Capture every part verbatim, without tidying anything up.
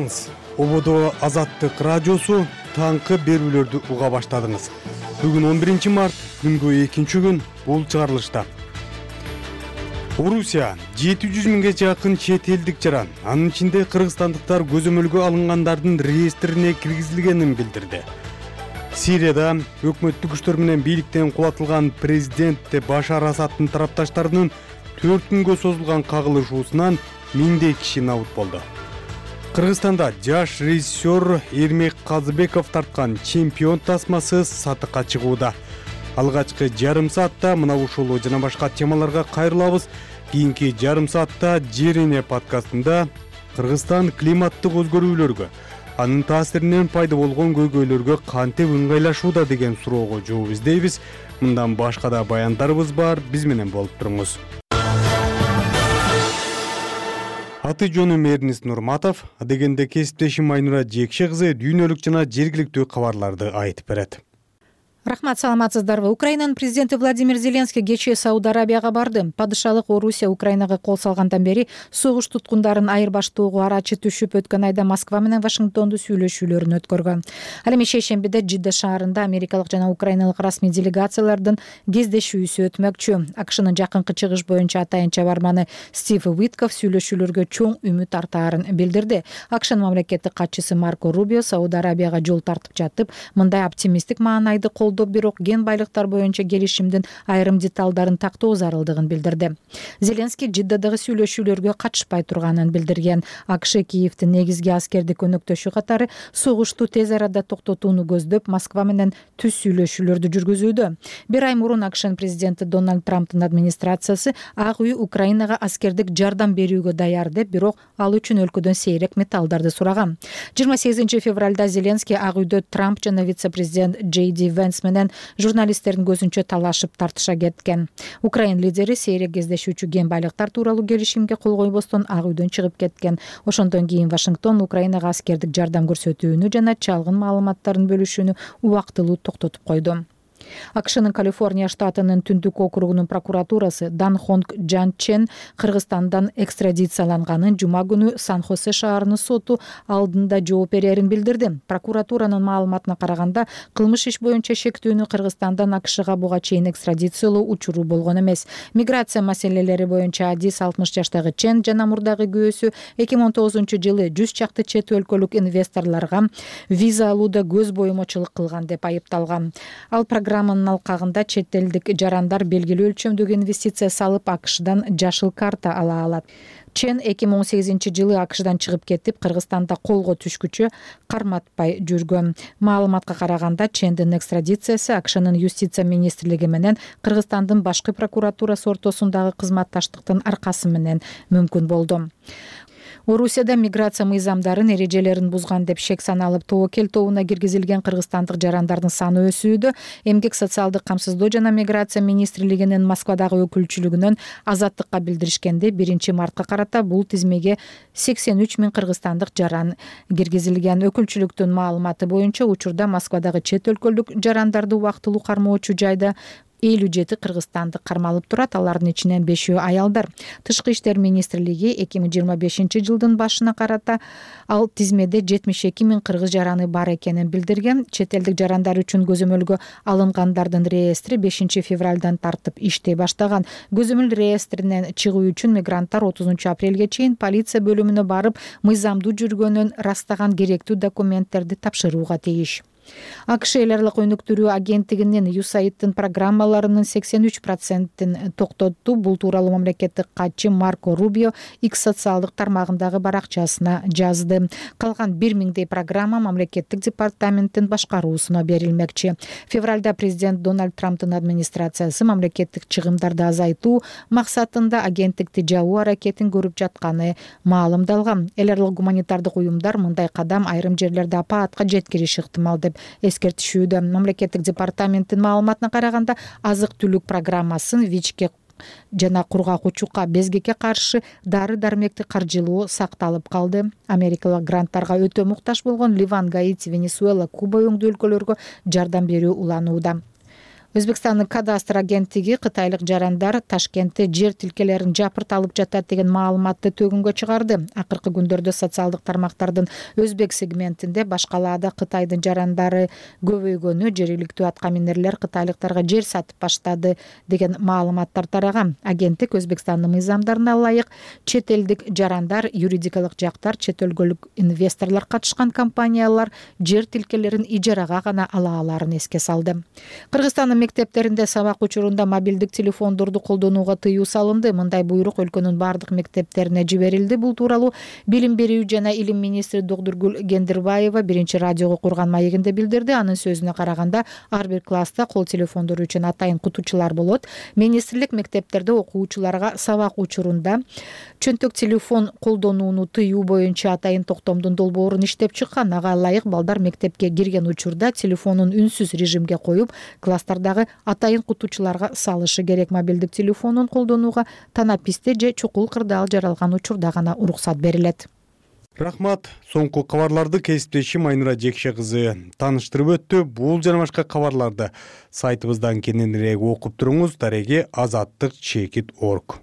саламатсызбы? Ободо Азаттык радиосу таңкы берүүлөрдү уга баштадыңыз. Бүгүн он биринчи март, күнгө экинчи күн, бул чыгарылышта. Орусия жети жүз миңге жакын чет элдик жаран, анын ичинде кыргызстандыктар көзөмөлгө алынгандардын реестрине киргизилгенин билдирди. Сирияда өкмөттүк күчтөр менен бийликтен кулатылган президент Башар Асаддын тарапташтарынын төрт күнгө созулган кагылышуусунан миңдей киши набыт болду. Кыргызстанда жаш режиссер Эрмек Казыбеков тарткан чемпион тасмасы сатыкка чыгууда. Алгачкы жарым саатта мына ушул жана башка темаларга кайрылабыз. Кийинки жарым саатта Жерене подкастында Кыргызстан климаттык өзгөрүүлөргө, анын таасиринен пайда болгон көйгөйлөргө кантип ыңгайлашууда деген суроого жооп издейбиз. Мындан башка да баяндарыбыз бар, биз менен болуп туруңуз. Аты жөнүм Эрнис Нурматов, дегенде кесиптешим Айнура Жекше кызы дүйнөлүк жана жергиликтүү кабарларды айтып берет. Рахмат, саламатсыздарбы? Украинанын президенти Владимир Зеленский кечээ Сауд Арабияга барды. Падышалык Орусия Украинага кол салгандан бери согуш туткундарын айырбаштоого арачы түшүп, өткөн айда Москва менен Вашингтонду сүйлөшүүлөрүн өткөргөн. Ал эми шейшембиде Жидда шаарында америкалык жана украиналык расмий делегациялардын кездешүүсү өтмөкчү. АКШнын жакынкы чыгыш боюнча атайын чабарманы Стив Уитков сүйлөшүүлөргө чоң үмүт артаарын билдирди. АКШнын мамлекеттик катчысы Марко Рубио Сауд Арабияга жол тартып жатып, мындай оптимисттик маанайды колдоо, бирок ген байлыктар боюнча келишимдин айрым деталдарын тактоо зарылдыгын билдирди. Зеленский Жиддадагы сүйлөшүүлөргө катышпай турганын билдирген. АКШ Киевдин негизги аскердик өнөктөшү катары согушту тез арада токтотууну көздөп, Москва менен түз сүйлөшүүлөрдү жүргүзүүдө. Бир ай мурун АКШнын президенти Дональд Трамптын администрациясы Ак үй Украинага аскердик жардам берүүгө даяр деп, бирок ал үчүн өлкөдөн сейрек металлдарды сураган. жыйырма сегизинчи февралда Зеленский Ак үйдө Трамп жана вице-президент Джей Ди Венс менен журналисттердин көзүнчө талашып тартыша кеткен. Украин лидери сейрек кездешүүчү ген байлыктар тууралуу келишимге кол койбостон Ак үйдөн чыгып кеткен. Ошондон кийин Вашингтон Украинага аскердик жардам көрсөтүүнү жана чалгын маалыматтарын бөлүшүүнү убактылуу токтотуп койду. АКШнын Калифорния штатынын Түндүк округунун прокуратурасы Дан Хонг Джан Чен Кыргызстандан экстрадицияланганын жума күнү Сан-Хосе шаарынын соту алдында жооп берерин билдирди. Прокуратуранын маалыматына караганда, кылмыш иш боюнча шектүүнү Кыргызстандан АКШга буга чейин экстрадициялоо учуру болгон эмес. Миграция маселелери боюнча Адис алтымыш жаштагы Чен жана мурдагы күйөөсү эки миң он тогузунчу жылы жүз чакты чет өлкөлүк инвесторлорго виза алууда көз боюмочулук кылган деп айыпталган. Ал программанын алкагында чет элдик жарандар белгилүү өлчөмдөгү инвестиция салып АКШдан жашыл карта ала алат. Чен эки миң он сегизинчи жылы АКШдан чыгып кетип, Кыргызстанда колго түшкүчө карматпай жүргөн. Маалыматка караганда, Чендин экстрадициясы АКШнын юстиция министрлиги менен Кыргызстандын башкы прокуратурасы ортосундагы кызматташтыктын аркасы менен мүмкүн болду. Орусияда миграция мыйзамдарын эрежелерин бузган деп шек саналып тобокел тобуна киргизилген кыргызстандык жарандардын саны өсүүдө. Эмгек социалдык камсыздоо жана миграция министрлигинин Москвадагы өкүлчүлүгүнөн Азаттыкка билдиришкенде, биринчи мартка карата бул тизмеге сексен үч миң кыргызстандык жаран киргизилген. Өкүлчүлүктүн маалыматы боюнча, учурда Москвадагы чет өлкөлүк жарандарды убактылуу кармоочу жайда элүү жети кыргызстандык кармалып турат, алардын ичинен бешөө аялдар. Тышкы иштер министрлиги эки миң жыйырма бешинчи жылдын башына карата ал тизмеде жетимиш эки миң кыргыз жараны бар экенин билдирген. Чет элдик жарандар үчүн көзөмөлгө алынгандардын реестри бешинчи февралдан тартып иштей баштаган. Көзөмөл реестринен чыгуу үчүн мигранттар отузунчу апрелге чейин полиция бөлүмүнө барып, мыйзамдуу жүргөнүн ырастаган керектүү документтерди тапшырууга тийиш. АКШ эл аралык өнүктүрүү агенттигинин юсаидтин программаларынын сексен үч процентин токтотту. Бул тууралуу мамлекеттик катчы Марко Рубио X социалдык тармагындагы баракчасына жазды. Калган бир миңдей программа мамлекеттик департаменттин башкаруусуна берилмекчи. Февралда президент Дональд Трамптын администрациясы мамлекеттик чыгымдарды азайтуу максатында агенттикти жабуу аракетин көрүп жатканы маалымдалган. Эл аралык гуманитардык уюмдар мындай кадам айрым жерлерде апаатка жеткириши ыктымал деп эскертишүүдө. Мамлекеттик департаменттин маалыматына караганда, азык түлүк программасын ВИЧке жана кургак учукка, безгекке каршы дары-дармекти каржылоо сакталып калды. Америкалык гранттарга өтө муктаж болгон Ливан, Гаити, Венесуэла, Куба өңдүү өлкөлөргө жардам берүү уланууда. Өзбекстандын кадастр агенттиги кытайлык жарандар Ташкентте жер тилкелерин жапырт алып жатат деген маалыматты төгүнгө чыгарды. Акыркы күндөрдө социалдык тармактардын өзбек сегментинде башкалаада Кытайдын жарандары көбөйгөнү, жергиликтүү аткаминерлер кытайлыктарга жер сатып баштады деген маалыматтар тараган. Агенттик Өзбекстандын мыйзамдарына ылайык чет элдик жарандар, юридикалык жактар, чет өлкөлүк инвесторлор катышкан компаниялар жер тилкелерин ижарага гана ала аларын эске салды. Кыргызстандын мектептеринде сабак учурунда мобилдик телефондорду колдонууга тыюу салынды. Мындай буйрук өлкөнүн бардык мектептерине жиберилди. Бул тууралуу Билим берүү жана илим министри Докдургүл Гендирбаева биринчи радиого курган маегинде билдирди. Анын сөзүнө караганда, ар бир класста кол телефондору үчүн атайын кутучулар болот. Министрлик мектептерде окуучуларга сабак учурунда чөнтөк телефон колдонууну тыюу боюнча атайын токтомдун долбоорун иштеп чыккан. Ага ылайык балдар мектепке кирген учурда телефонун үнсүз режимге коюп, класстардагы атайын кутучуларга салышы керек. Мобилдик телефонун колдонууга танаписте же чукул кырдаал жаралган учурда гана уруксат берилет. Рахмат. Соңку кабарларды кесиптешим Айнура Жекше кызы тааныштырып өттү. Бул жана башка кабарларды сайтыбыздан кененирээк окуп туруңуз. Дареги азаттык чекит точка орг.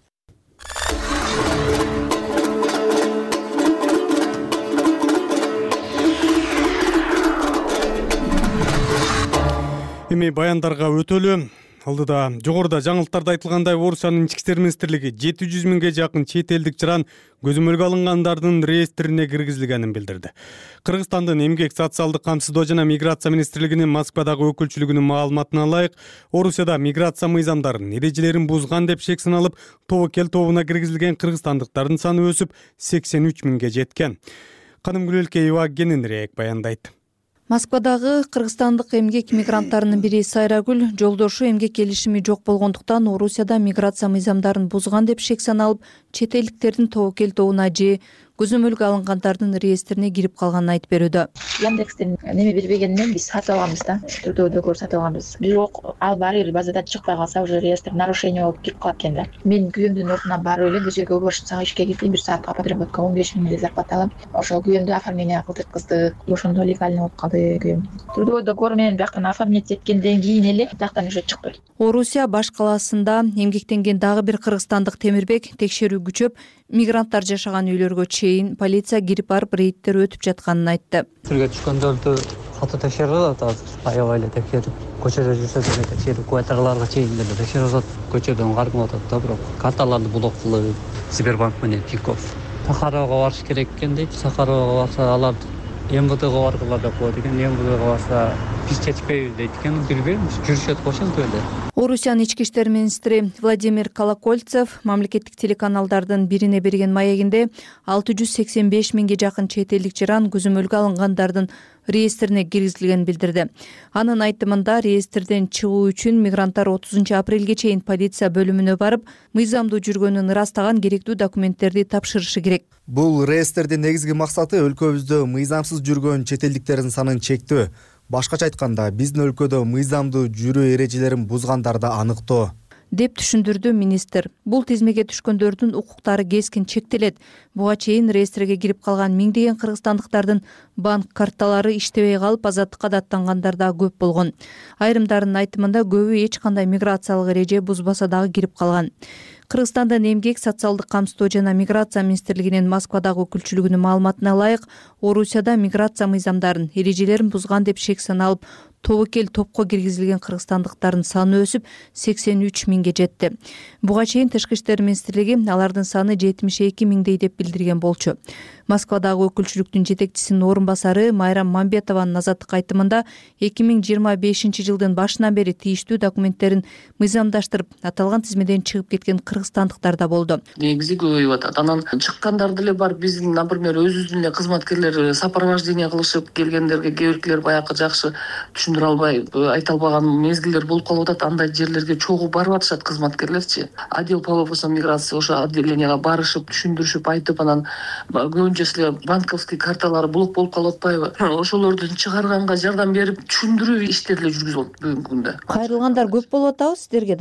Эми баяндарга өтөлү. Алдыда жогоруда жаңылыктарда айтылгандай, Орусиянын ички иштер министрлиги жети жүз миңге жакын чет элдик жаран көзөмөлгө алынгандардын реестрине киргизилгенин билдирди. Кыргызстандын эмгек, социалдык камсыздоо жана миграция министрлигинин Москвадагы өкүлчүлүгүнүн маалыматына ылайык, Орусияда миграция мыйзамдарын, эрежелерин бузган деп шек саналып, тобокел тобуна киргизилген кыргызстандыктардын саны өсүп сексен үч миңге жеткен. Канымгүл Элкеева кененирээк баяндайт. Москвадагы кыргызстандык эмгек мигранттарынын бири Сайрагүл жолдошу эмгек келишими жок болгондуктан Орусияда миграция мыйзамдарын бузган деп шек саналып, чет элдиктердин тобокел тобуна же көзөмөлгө алынгандардын реестрине кирип калганын айтып берүүдө. Яндекстен неме бербегенден биз сатып алганбыз да, түрдөө договор сатып алганбыз. Бирок ал баары бир базадан чыкпай калса, уже реестр нарушение болуп кирип калат экен да. Мен күйөөмдүн ордуна барып эле дежеге уборщицага ишке кирдим, бир саатка подработка он беш миң зарплата алам. Ошо күйөөмдү оформление кылдырткыздык, ошондо легально болуп калды күйөөм. Түрдөө договор менен бияктан оформлять эткенден кийин эле бияктан уже чыкты. Орусия баш калаасында эмгектенген дагы бир кыргызстандык Темирбек текшерүү күчөп, мигранттар жашаган үйлөргө чейин полиция кирип барып рейдтер өтүп жатканын айтты. Түргө түшкөндөрдү катуу текшерип атат азыр. Аябай эле текшерип, көчөдө жүрсө деле текшерип, квартираларга чейин деле текшерип атат. Көчөдөн кармап атат да, бирок карталарды блок кылып, Сбербанк менен Тинькофф. Сахаровго барыш керек экен дейт. Сахаровго барса алар эм вэ дëга баргыла деп коет экен. эм вэ дëга барса биз жетпейбиз дейт экен. Билбейм, жүрүшөт го ошентип эле. Орусиянын ички иштер министри Владимир Колокольцев мамлекеттик телеканалдардын бирине берген маегинде алты жүз сексен беш миңге жакын чет элдик жаран көзөмөлгө алынгандардын реестрине киргизилгенин билдирди. Анын айтымында реестрден чыгуу үчүн мигранттар отузунчу апрелге чейин полиция бөлүмүнө барып, мыйзамдуу жүргөнүн ырастаган керектүү документтерди тапшырышы керек. Бул реестрдин негизги максаты өлкөбүздө мыйзамсыз жүргөн чет элдиктердин санын чектөө. Башкача айтканда, биздин өлкөдө мыйзамдуу жүрүү эрежелерин бузгандарды аныктоо деп түшүндүрдү министр. Бул тизмеге түшкөндөрдүн укуктары кескин чектелет. Буга чейин реестриге кирип калган миңдеген кыргызстандыктардын банк карталары иштебей калып, азаттыкка даттангандар да көп болгон. Айрымдарынын айтымында көбү эч кандай миграциялык эреже бузбаса дагы кирип калган. Кыргызстандын эмгек, социалдык камсыздоо жана миграция министрлигинин Москвадагы өкүлчүлүгүнүн маалыматына ылайык, Орусияда миграция мыйзамдарын, эрежелерин бузган деп шек саналып, тобокел топко киргизилген кыргызстандыктардын саны өсүп сексен үч миңге жетти. Буга чейин Тышкы иштер министрлиги алардын саны жетимиш эки миңдей деп билдирген болчу. Москвадагы өкүлчүлүктүн жетекчисинин орун басары Майрам Мамбетованын азаттык айтымында эки миң жыйырма бешинчи жылдын башынан бери тийиштүү документтерин мыйзамдаштырып, аталган тизмеден чыгып кеткен кыргызстандыктар да болду. Негизи көбөйүп атат. Анан чыккандар деле бар. Биздин, например, өзүбүздүн эле кызматкерлер сопровождение кылышып келгендерге кээ биркилер баягы жакшы түшүндүрө албай, айта албаган мезгилдер болуп калып атат. Андай жерлерге чогуу барып атышат кызматкерлерчи. Отдел по вопросам миграции ошо отделенияга барышып, түшүндүрүшүп, айтып, анан көбүнчөсү банковский карталары блок болуп калып атпайбы? Ошолорду чыгарганга жардам берип, түшүндүрүү иштери эле жүргүзүлөт бүгүнкү күндө. Кайрылгандар көп болуп атабы сиздерге дагы?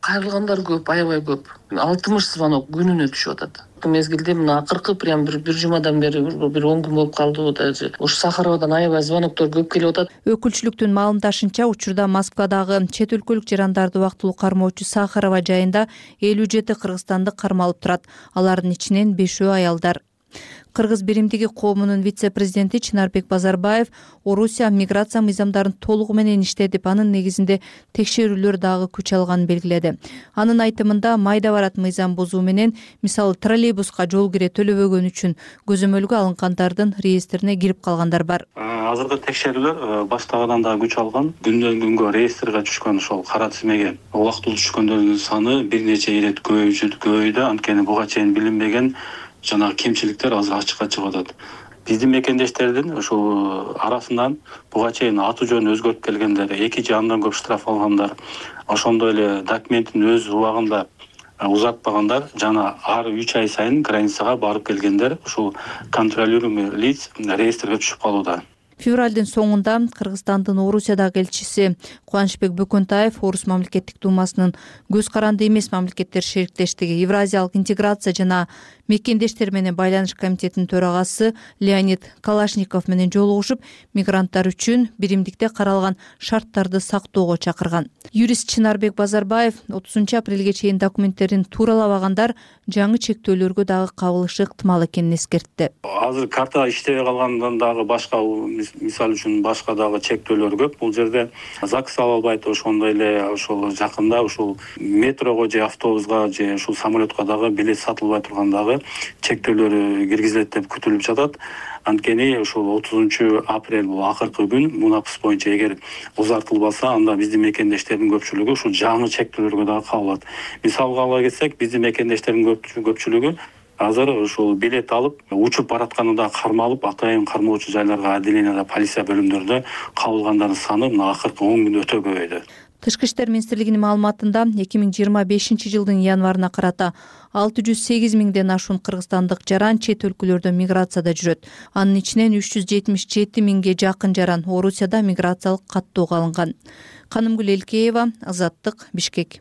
кайрылгандар көп, аябай көп. алтымыш звонок күнүнө түшүп атат. Мезгилде мына акыркы прям бир бир жумадан бери бир он күн болуп калды даже. Ушу Сахаровадан аябай звоноктор көп келип атат. Өкүлчүлүктүн маалымдашынча, учурда Москвадагы чет өлкөлүк жарандарды убактылуу кармоочу Сахарова жайында элүү жети кыргызстандык кармалып турат. Алардын ичинен бешөө аялдар. Кыргыз биримдиги коомунун вице-президенти Чынарбек Базарбаев Орусия миграция мыйзамдарын толугу менен иштетип, анын негизинде текшерүүлөр дагы күч алганын белгиледи. Анын айтымында майда барат мыйзам бузуу менен, мисалы троллейбуска жол кире төлөбөгөн үчүн көзөмөлгө алынгандардын реестрине кирип калгандар бар. Азыркы текшерүүлөр баштагыдан дагы күч алган. Күндөн күнгө реестрге түшкөн ошол кара тизмеге убактылуу түшкөндөрдүн саны бир нече ирет көбөйдү. Анткени буга чейин билинбеген жана кемчиликтер азыр ачыкка чыгып атат. Биздин мекендештердин ошол арасынан буга чейин аты жөнүн өзгөртүп келгендер, эки же андан көп штраф алгандар, ошондой эле документин өз убагында узатпагандар жана ар үч ай сайын границага барып келгендер ушул контролируемый лиц реестрге түшүп калууда. Февралдын соңунда Кыргызстандын Орусиядагы элчиси Кубанычбек Бөкөнтаев Орус мамлекеттик думасынын көз каранды эмес мамлекеттер шериктештиги, Евразиялык интеграция жана мекендештер менен байланыш комитетинин төрагасы Леонид Калашников менен жолугушуп, мигранттар үчүн биримдикте каралган шарттарды сактоого чакырган. Юрист Чынарбек Базарбаев отузунчу апрелге чейин документтерин тууралабагандар жаңы чектөөлөргө дагы кабылышы ыктымал экенин эскертти. Азыр карта иштебей калгандан дагы башка, мисалы үчүн башка дагы чектөөлөр көп. Бул жерде ЗАГС ала албайт, ошондой эле ошол жакында ушул метрого же автобуска же ушул самолетко дагы билет сатылбай турган дагы чектөөлөр киргизилет деп күтүлүп жатат. Анткени ушул отузунчу апрель бул акыркы күн. Мунапс боюнча эгер узартылбаса, анда биздин мекендештердин көпчүлүгү ушул жаңы чектөөлөргө дагы кабылат. Мисалга ала кетсек, биздин мекендештердин көпчүлүгү азыр ушул билет алып, учуп баратканында кармалып, атайын кармоочу жайларга отделенияда, полиция бөлүмдөрүндө кабылгандардын саны мына акыркы он күн өтө көбөйдү. Тышкы иштер министрлигинин маалыматында эки миң жыйырма бешинчи жылдын январына карата алты жүз сегиз миңден ашуун кыргызстандык жаран чет өлкөлөрдө миграцияда жүрөт. Анын ичинен үч жүз жетимиш жети миңге жакын жаран Орусияда миграциялык каттоого алынган. Канымгүл Элкеева, Азаттык, Бишкек.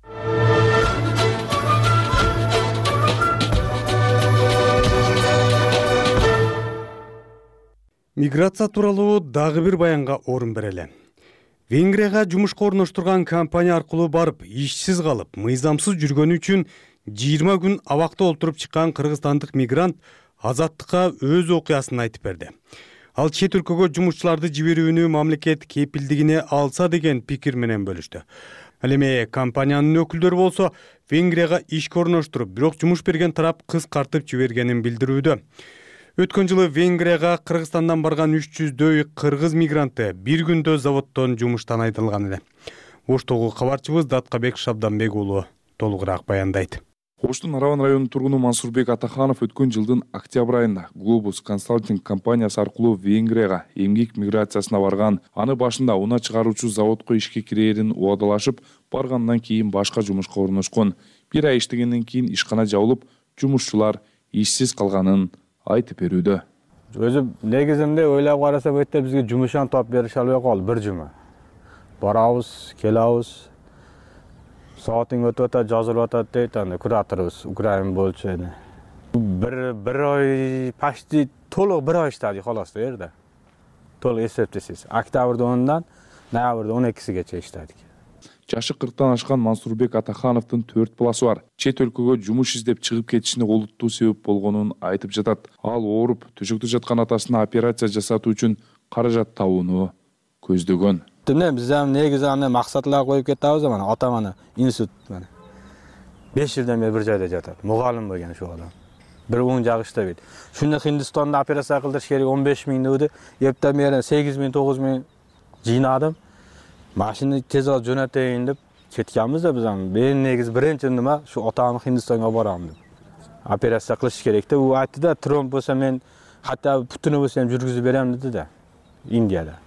Миграция тууралуу дагы бир баянга орун берели. Венгрияга жумушка орноштурган компания аркылуу барып, ишсиз калып, мыйзамсыз жүргөнү үчүн жыйырма күн абакта олтуруп чыккан кыргызстандык мигрант Азаттыкка өз окуясын айтып берди. Ал чет өлкөгө жумушчуларды жиберүүнү мамлекет кепилдигине алса деген пикир менен бөлүштү. Ал эми компаниянын өкүлдөрү болсо Венгрияга ишке орноштуруп, бирок жумуш берген тарап кыскартып жибергенин билдирүүдө. Өткөн жылы Венгрияга Кыргызстандан барган үч жүздөй кыргыз мигранты бир күндө заводдон жумуштан айдылган эле. Оштогу кабарчыбыз Даткабек Шабданбек уулу толугураак баяндайт. Оштун Араван районунун тургуну Мансурбек Атаханов өткөн жылдын октябрь айында Globus Consulting компаниясы аркылуу Венгрияга эмгек миграциясына барган. Аны башында уна чыгаруучу заводко ишке кирээрин убадалашып, баргандан кийин башка жумушка орношкон. Бир ай иштегенден кийин ишкана жабылып, жумушчулар ишсиз калганын айтып берүүдө. Өзү негизинде ойлоп карасак, өтө бизге жумушан топ берише албай калды бир жума. Барабыз, келабыз. Саатың өтүп атат, жазылып атат дейт, анда кураторубуз, Украин болчу эне. Бир бир ай почти толук бир ай иштедик халас да жерде. Толук эсептесиз. Октябрда ондан ноябрда он экисигече иштедик. Жашы кырктан ашкан Мансурбек Атахановдун төрт баласы бар. Чет өлкөгө жумуш издеп чыгып кетишине олуттуу себеп болгонун айтып жатат. Ал ооруп, төшөктө жаткан атасына операция жасатуу үчүн каражат табууну көздөгөн. Түнө биз ham негизи аны максатлар коюп кетебиз, мана атам аны институт мана беш жылдан бери бир жайда жатат. Мугалим болгон ошол адам. Бир он жак иштебейт. Шундый Хиндистанда операция кылдырыш керек он беш миң деді. Ептен бери сегиз миң тогуз миң жыйнадым. Машина тез алып жөнөтөйүн деп кеткенбиз да биз аны. Мен негизи биринчи неме шу атамды Хиндистанга барам деп. Операция кылыш керек деп. У айтты да, тромб болсо мен хатта путуну болсо ham жүргүзүп берем деди да. Индияда.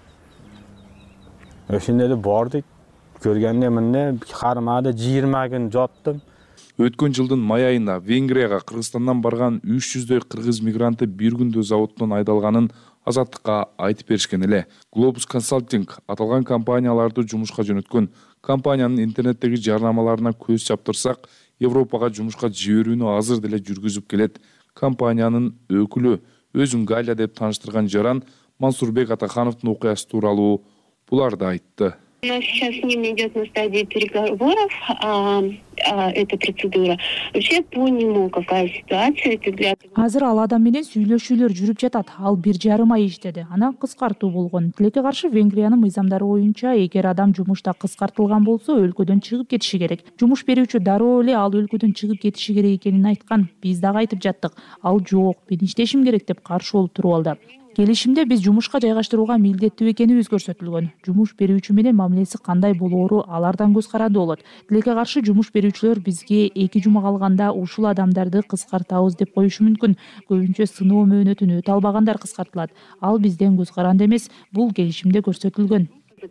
Ошондой эле бардык. Көргөндө эмне кармады жыйырма күн жаттым. Өткөн жылдын май айында Венгрияга Кыргызстандан барган үч жүздөй кыргыз мигранты бир күндө заводдон айдалганын Азаттыкка айтып беришкен эле. Globus Consulting аталган компанияларды жумушка жөнөткөн. Компаниянын интернеттеги жарнамаларына көз чаптырсак, Европага жумушка жиберүүнү азыр деле жүргүзүп келет. Компаниянын өкүлү өзүн Галя деп тааныштырган жаран Мансурбек Атахановдун окуясы тууралуу буларды айтты. У нас сейчас с ним идет на стадии переговоров а, а, эта процедура. Вообще по нему какая ситуация? Это для... Азыр ал адам менен сүйлөшүүлөр жүрүп жатат. Ал бир жарым ай иштеди. Анан кыскартуу болгон. Тилекке каршы Венгриянын мыйзамдары боюнча, эгер адам жумушта кыскартылган болсо, өлкөдөн чыгып кетиши керек. Жумуш берүүчү дароо эле ал өлкөдөн чыгып кетиши керек экенин айткан. Биз дагы айтып жаттык. Ал жок, мен иштешим керек деп каршы болуп туруп алды. Келишимде биз жумушка жайгаштырууга милдеттүү экенибиз көрсөтүлгөн. Жумуш берүүчү менен мамилеси кандай болоору алардан көз карандуу болот. Тилекке каршы жумуш берүүчүлөр бизге эки жума калганда ушул адамдарды кыскартабыз деп коюшу мүмкүн. Көбүнчө сыноо мөөнөтүн өтө албагандар кыскартылат. Ал бизден көз каранды эмес, бул келишимде көрсөтүлгөн.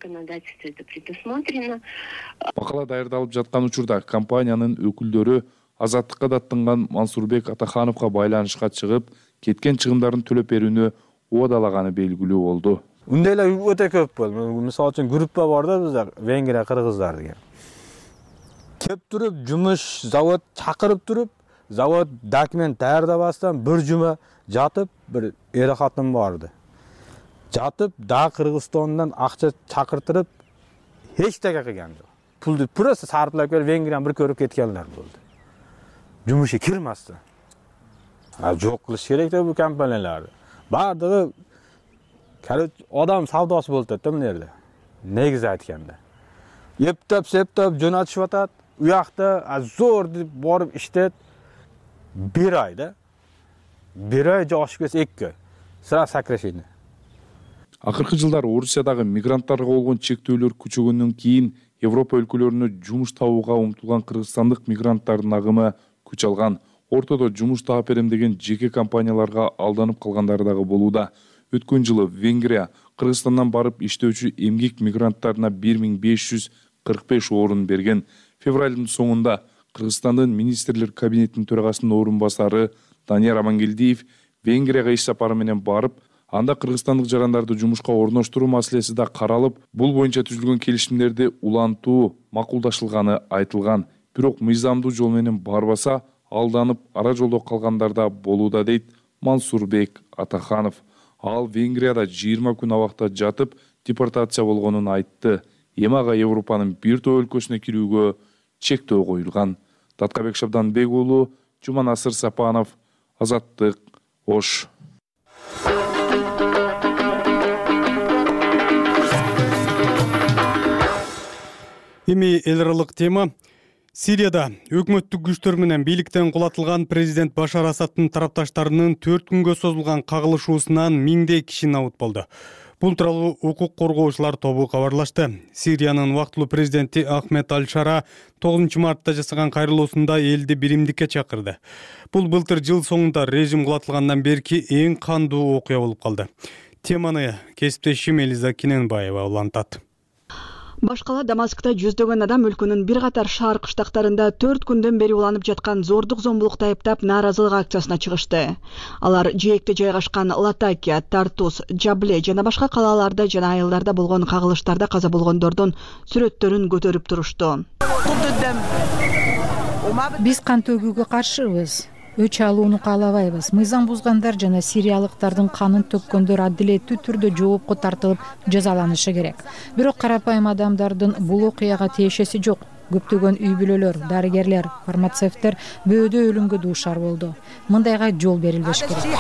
Макала даярдалып жаткан учурда компаниянын өкүлдөрү Азаттыкка даттанган Мансурбек Атахановго байланышка чыгып, кеткен чыгымдарын төлөп берүүнү уадалаганы белгилүү болду. Ундайлар өтө көп болду. Мисалы үчүн группа бар да бизде Венгрия кыргыздар деген. Кеп туруп жумуш завод чакырып туруп, завод документ даярдабастан бир жума жатып, бир эр катын барды. Жатып, да Кыргызстандан акча чакыртырып, эч теге кылган жок. Пулду просто сарплап келип Венгрияны бир көрүп кеткенлер болду. Жумушка кирмастан. А жок кылыш керек да бул компанияларды. Бардыгы адам савдосы болуп атат да бул жерде. Негизи айтканда. Эптеп, септеп жөнөтүшүп атат. У жакта зор деп барып иштет бир айда. бир ай же ашып кетсе эки ай. Сразу сокращение. Акыркы жылдары Орусиядагы мигранттарга болгон чектөөлөр күчөгөндөн кийин Европа өлкөлөрүнө жумуш табууга умтулган кыргызстандык мигранттардын агымы күч алган. Ортодо жумуш таап берем деген жеке компанияларга алданып калгандары дагы болууда. Өткөн жылы Венгрия Кыргызстандан барып иштөөчү эмгек мигранттарына бир миң беш жүз кырк беш орун берген. Февралдын соңунда Кыргызстандын министрлер кабинетинин төрагасынын орун басары Данияр Амангелдиев Венгрияга иш сапары менен барып, анда кыргызстандык жарандарды жумушка орноштуруу маселеси да каралып, бул боюнча түзүлгөн келишимдерди улантуу макулдашылганы айтылган. Бирок мыйзамдуу жол менен барбаса, алданып ара жолдо калгандар да болууда дейт Мансурбек Атаханов. Ал Венгрияда жыйырма күн абакта жатып, депортация болгонун айтты. Эми ага Европанын бир топ өлкөсүнө кирүүгө чектөө коюлган. Таткабек Шабданбек уулу, Жуманасыр Сапанов, Азаттык, Ош. Эми эл аралык тема. Сирияда өкмөттүк күчтөр менен бийликтен кулатылган президент Башар Асадтын тарапташтарынын төрт күнгө созулган кагылышуусунан миңдей киши набут болду. Бул тууралуу укук коргоочулар тобу кабарлашты. Сириянын убактылуу президенти Ахмед Аль-Шара тогузунчу мартта жасаган кайрылуусунда элди биримдикке чакырды. Бул былтыр жыл соңунда режим кулатылгандан берки эң кандуу окуя болуп калды. Теманы кесиптешим Элиза Киненбаева улантат. Башкала Дамаскта жүздөгөн адам өлкөнүн бир катар шаар кыштактарында төрт күндөн бери уланып жаткан зордук зомбулукта айыптап нааразылык акциясына чыгышты. Алар жээкте жайгашкан Латакия, Тартус, Джабле жана башка калааларда жана айылдарда болгон кагылыштарда каза болгондордун сүрөттөрүн көтөрүп турушту. Биз кан төгүүгө каршыбыз. Өч алууну каалабайбыз. Мыйзам бузгандар жана сириялыктардын канын төккөндөр адилеттүү түрдө жоопко тартылып жазаланышы керек. Бирок карапайым адамдардын бул окуяга тиешеси жок. Көптөгөн үй бүлөлөр, дарыгерлер, фармацевттер бөөдө өлүмгө дуушар болду. Мындайга жол берилбеш керек.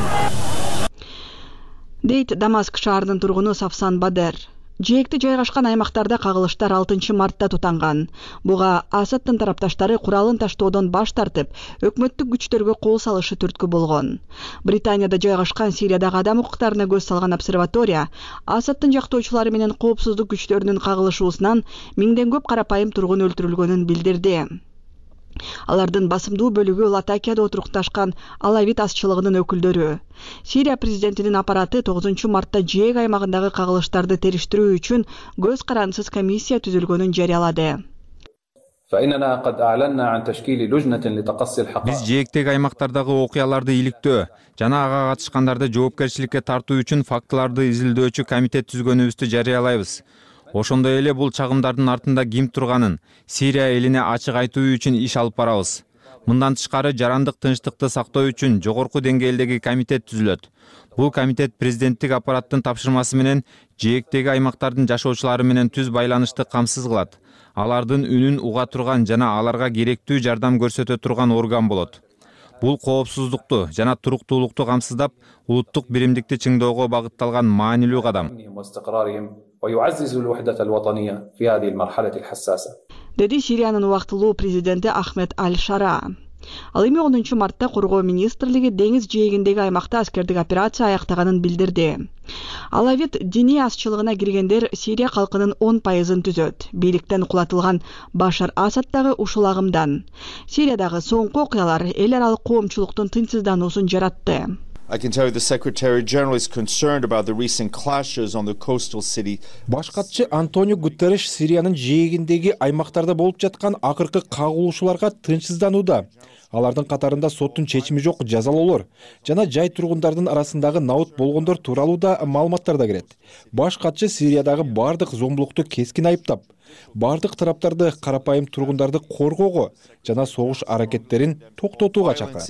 Дейт Дамаск шаарынын тургуну Сафсан Бадер. Жээкте жайгашкан аймактарда кагылыштар алтынчы мартта тутанган. Буга Асадтын тарапташтары куралын таштоодон баш тартып, өкмөттүк күчтөргө кол салышы түрткү болгон. Британияда жайгашкан Сириядагы адам укуктарына көз салган обсерватория Асадтын жактоочулары менен коопсуздук күчтөрүнүн кагылышуусунан миңден көп карапайым тургун өлтүрүлгөнүн билдирди. Алардын басымдуу бөлүгү Латакияда отурукташкан Алавит азчылыгынын өкүлдөрү. Сирия президентинин аппараты тогузунчу мартта жээг аймагындагы кагылыштарды териштирүү үчүн көз карандысыз комиссия түзүлгөнүн жарыялады. Биз жээктеги аймактардагы окуяларды иликтөө жана ага катышкандарды жоопкерчиликке тартуу үчүн фактыларды изилдөөчү комитет түзгөнүбүздү жарыялайбыз. Ошондой эле бул чагымдардын артында ким турганын Сирия элине ачык айтуу үчүн иш алып барабыз. Мындан тышкары жарандык тынчтыкты сактоо үчүн жогорку деңгээлдеги комитет түзүлөт. Бул комитет президенттик аппараттын тапшырмасы менен жээктеги аймактардын жашоочулары менен түз байланышты камсыз кылат. Алардын үнүн уга турган жана аларга керектүү жардам көрсөтө турган орган болот. Бул коопсуздукту жана туруктуулукту камсыздап, улуттук биримдикти чыңдоого багытталган маанилүү кадам. Деди Сириянын убактылуу президенти Ахмед Аль-Шара. Ал эми онунчу мартта Коргоо министрлиги деңиз жээгиндеги аймакта аскердик операция аяктаганын билдирди. Алавит диний азчылыгына киргендер Сирия калкынын он пайызын түзөт. Бийликтен кулатылган Башар Асад дагы ушул агымдан. Сириядагы соңку окуялар эл аралык коомчулуктун тынчсыздануусун жаратты. I can tell you the Secretary General is concerned about the recent clashes on the coastal city. Баш катчы Антонио Гутерреш Сириянын жээгиндеги аймактарда болуп жаткан акыркы кагылышууларга тынчсызданууда. Алардын катарында соттун чечими жок жазалоолор жана жай тургундардын арасындагы наут болгондор тууралуу да маалыматтар да кирет. Баш катчы Сириядагы бардык зомбулукту кескин айыптап, бардык тараптарды карапайым тургундарды коргоого жана согуш аракеттерин токтотууга чакырат.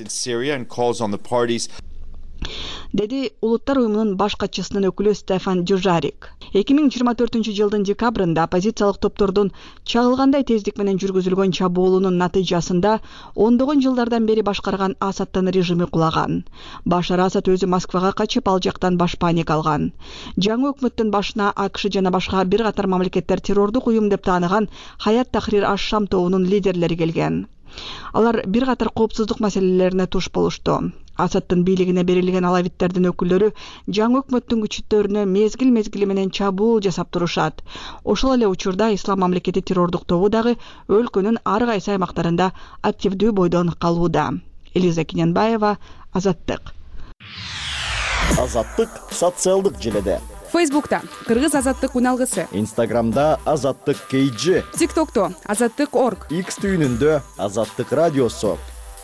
Деди Улуттар уюмунун баш катчысынын өкүлү Стефан Дюжарик. эки миң жыйырма төртүнчү жылдын декабрында оппозициялык топтордун чагылгандай тездик менен жүргүзүлгөн чабуулунун натыйжасында ондогон жылдардан бери башкарган Асадтын режими кулаган. Башар Асад өзү Москвага качып, ал жактан баш паника алган. Жаңы өкмөттүн башына АКШ жана башка бир катар мамлекеттер террордук уюм деп тааныган Хаят Тахрир аш-Шам тобунун лидерлери келген. Алар бир катар коопсуздук маселелерине туш болушту. Асадтын бийлигине берилген алавиттердин өкүлдөрү жаңы өкмөттүн күчтөрүнө мезгил-мезгили менен чабуул жасап турушат. Ошол эле учурда Ислам мамлекети террордук тобу дагы өлкөнүн ар кайсы аймактарында активдүү бойдон калууда. Элиза Киненбаева, Азаттык. Азаттык социалдык желеде. Фейсбукта Кыргыз Азаттык уналгысы. Инстаграмда Азаттык кейджи. ТикТокто Азаттык точка орг. Икс түйүнүндө Азаттык радиосу.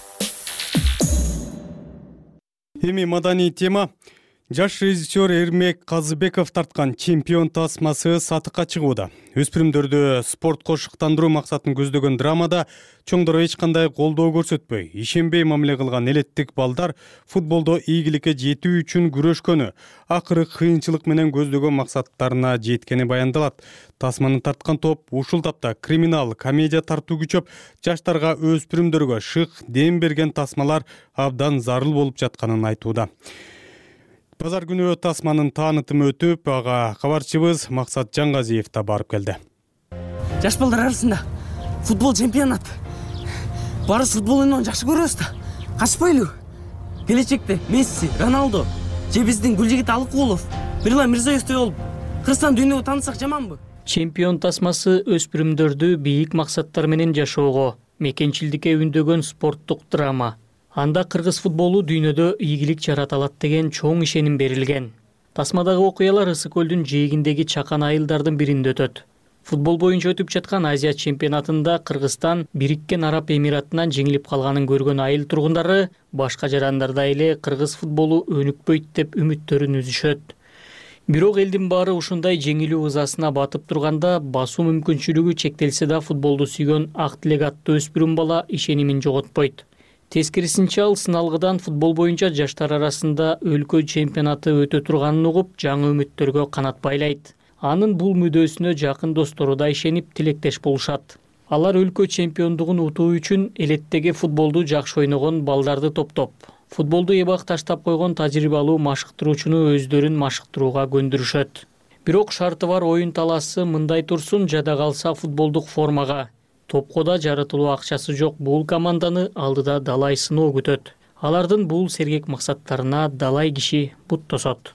Эми маданий тема. Жаш режиссер Эрмек Казыбеков тартқан чемпион тасмасы сатыкка чыгууда. Өспүрүмдөрдү спортко шыктандыруу максатын көздөгөн драмада чоңдор эч кандай колдоо көрсөтпөй, ишенбей мамиле кылган элеттик балдар футболдо ийгиликке жетүү үчүн күрөшкөнү, акыры кыйынчылык менен көздөгөн максаттарына жеткени баяндалат. Тасманы тарткан топ ушул тапта криминал, комедия тартуу күчөп, жаштарга, өспүрүмдөргө шык, дем берген тасмалар абдан зарыл болуп жатканын айтууда. Базар күнү тасманын таанытымы өтүп, ага кабарчыбыз Максат Жаңгазиев да барып келди. Жаш балдар арасында футбол чемпионат. Барыс футбол ойноону жакшы көрөбүз да. Качпайлы. Келечекте Месси, Роналдо, же биздин Гүлжигит Алыкулов, Бирлан Мирзоевдей болуп, Кыргызстан дүйнөгө таанытсак жаманбы? Чемпион тасмасы өспүрүмдөрдү бийик максаттар менен жашоого, мекенчилдикке үндөгөн спорттук драма. Анда кыргыз футболу дүйнөдө ийгилик жарата алат деген чоң ишеним берилген. Тасмадагы окуялар Ысык көлдүн жээгиндеги чакан айылдардын биринде өтөт. Футбол боюнча өтүп жаткан Азия чемпионатында Кыргызстан Бириккен Араб Эмиратынан жеңилип калганын көргөн айыл тургундары башка жарандарда эле кыргыз футболу өнүкпөйт деп үмүттөрүн үзүшөт. Бирок элдин баары ушундай жеңилүү ызасына батып турганда басуу мүмкүнчүлүгү чектелсе да футболду сүйгөн ак тилек аттуу өспүрүм бала ишенимин жоготпойт. Тескерисинче ал сыналгыдан футбол боюнча жаштар арасында өлкө чемпионаты өтө турганын угуп, жаңы үмүттөргө канат байлайт. Анын бул мүдөөсүнө жакын достору да ишенип, тилектеш болушат. Алар өлкө чемпиондугун утуу үчүн элеттеги футболду жакшы ойногон балдарды топтоп, футболду эбак таштап койгон тажрыйбалуу машыктыруучуну өздөрүн машыктырууга көндүрүшөт. Бирок шарты бар оюн талаасы мындай турсун, жада калса футболдук формага. Топко да жаратылуу акчасы жок бул команданы алдыда далай сыноо күтөт. Алардын бул сергек максаттарына далай киши бут тосот.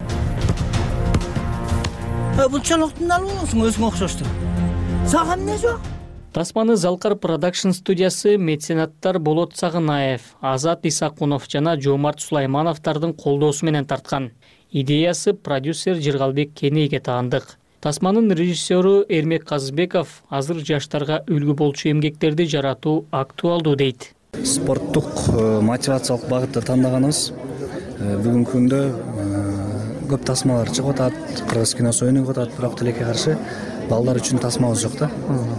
Бунчалыктын албайсың, өзүңө окшошту. Сага эмне жок? Тасманы Залкар продакшн студиясы меценаттар Болот Сагынаев, Азат Исакунов жана Жомарт Сулаймановдардын колдоосу менен тарткан. Идеясы продюсер Жыргалбек Кенейге таандык. Тасманын режиссеру Эрмек Казыбеков азыр жаштарга үлгү болчу эмгектерди жаратуу актуалдуу дейт. Спорттук мотивациялык багытты тандаганыбыз бүгүнкү күндө көп тасмалар чыгып атат, кыргыз киносу өнүгүп атат, бирок тилекке каршы балдар үчүн тасмабыз жок да.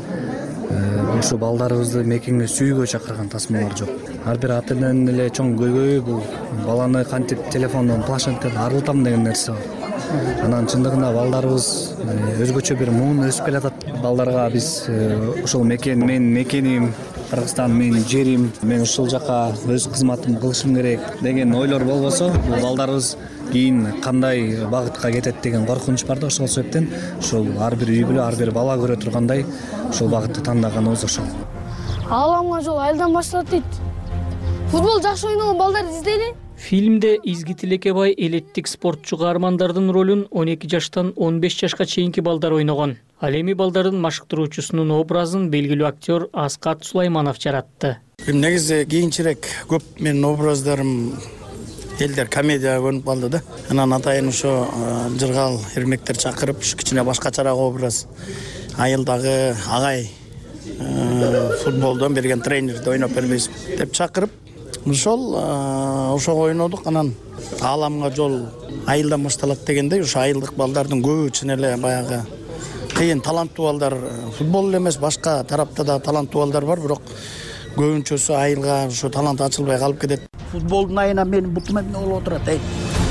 Ушу балдарыбызды мекеңге сүйүүгө чакырган тасмалар жок. Ар бир ата эненин эле чоң көйгөйү бул баланы кантип телефондон, планшеттен арылтам деген нерсе бар. Анан чындыгында балдарыбыз өзгөчө бир муун өсүп келатат. Балдарга биз ошол мекен, мен мекеним, Кыргызстан менин жерим, мен ушул жака өз кызматымды кылышым керек деген ойлор болбосо, бул балдарыбыз кийин кандай багытка кетет деген коркунуч бар да. Ошол себептен ушул ар бир үй бүлө, ар бир бала көрө тургандай ушул багытты тандаганыбыз ошол. Ааламга жол айылдан башталат дейт. Футбол жакшы ойногон балдарды издейли. Фильмде Изги Тилекке бай элеттик спортчу каармандардын ролун он эки жаштан он беш жашка чейинки балдар ойногон. Ал эми балдардын машыктыруучусунун образын белгилүү актер Аскат Сулайманов жаратты. Негизи кийинчерээк көп менин образдарым элдер комедия көрүнүп калды да. Анан атайын ошо жыргал эрмектер чакырып, ушу кичине башкачараак образ айылдагы агай футболдон берген тренерди ойноп бербейсиз деп чакырып, ошол ошого ойнодук. Анан ааламга жол айылдан башталат дегендей, ошо айылдык балдардын көбү чын эле баягы кыйын таланттуу балдар, футбол эле эмес, башка тарапта да таланттуу балдар бар, бирок көбүнчөсү айылга ошо талант ачылбай калып кетет. Футболдун айына менин бутум эмне болуп отурат, эй.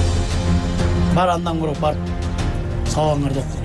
Бар андан көрө бар. Сабаңарды оку.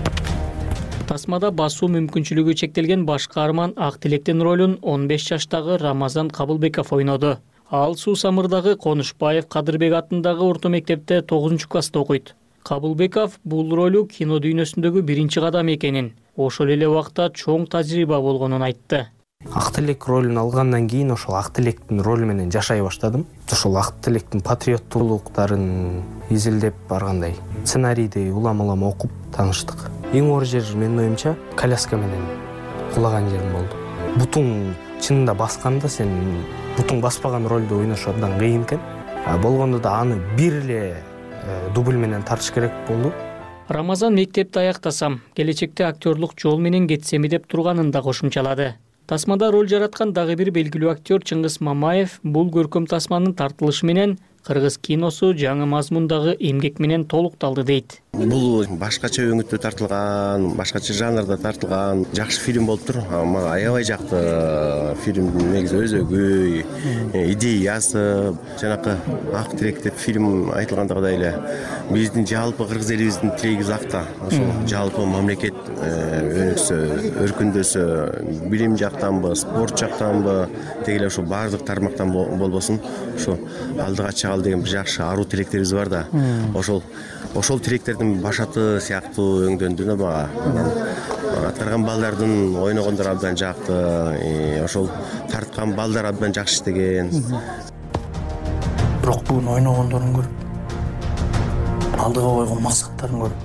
Тасмада басуу мүмкүнчүлүгү чектелген баш каарман Ак Тилектин ролун он беш жаштагы Рамазан Кабылбеков ойноду. Ал Суу Самырдагы Конушбаев Кадырбек атындагы орто мектепте тогузунчу класста окуйт. Кабылбеков бул ролу кино дүйнөсүндөгү биринчи кадам экенин, ошол эле убакта чоң тажрыйба болгонун айтты. Ак Тилек ролун алгандан кийин ошол Ак Тилектин ролу менен жашай баштадым. Ошол Ак Тилектин патриоттуулуктарын изилдеп баргандай сценарийди улам-улам окуп тааныштык. Эң оор жер менин оюмча коляска менен кулаган жерим болду. Бутуң чынында басканда сен бутуң баспаган ролду ойнош абдан кыйын экен. Болгондо да аны бир эле дубль менен тартыш керек болду. Рамазан мектепти аяктасам, келечекте актерлук жол менен кетсеми деп турганын да кошумчалады. Тасмада роль жараткан дагы бир белгилүү актер Чыңгыз Мамаев бул көркөм тасманын тартылышы менен кыргыз киносу жаңы мазмундагы эмгек менен толукталды дейт. Бул башкача өңүттө тартылган, башкача жанрда тартылган жакшы фильм болуптур. Мага аябай жакты. Фильмдин негизи өзөгү, идеясы, жанакы Ак Тилек деп фильм айтылгандагыдай эле биздин жалпы кыргыз элибиздин тилегибиз акта. Ошол жалпы мамлекет өнүксө, өркүндөсө, билим жактанбы, спорт жактанбы, деги эле ошо баардык тармактан болбосун, ошо алдыга чыгалы деген бир жакшы аруу тилектерибиз бар да. Ошол ошол тилектердин башаты сыяктуу өңдөндү да мага. Аткарган балдардын ойногондору абдан жакты, ошол тарткан балдар абдан жакшы иштеген. Бирок бүгүн ойногондорун көрүп, алдыга койгон максаттарын көрүп,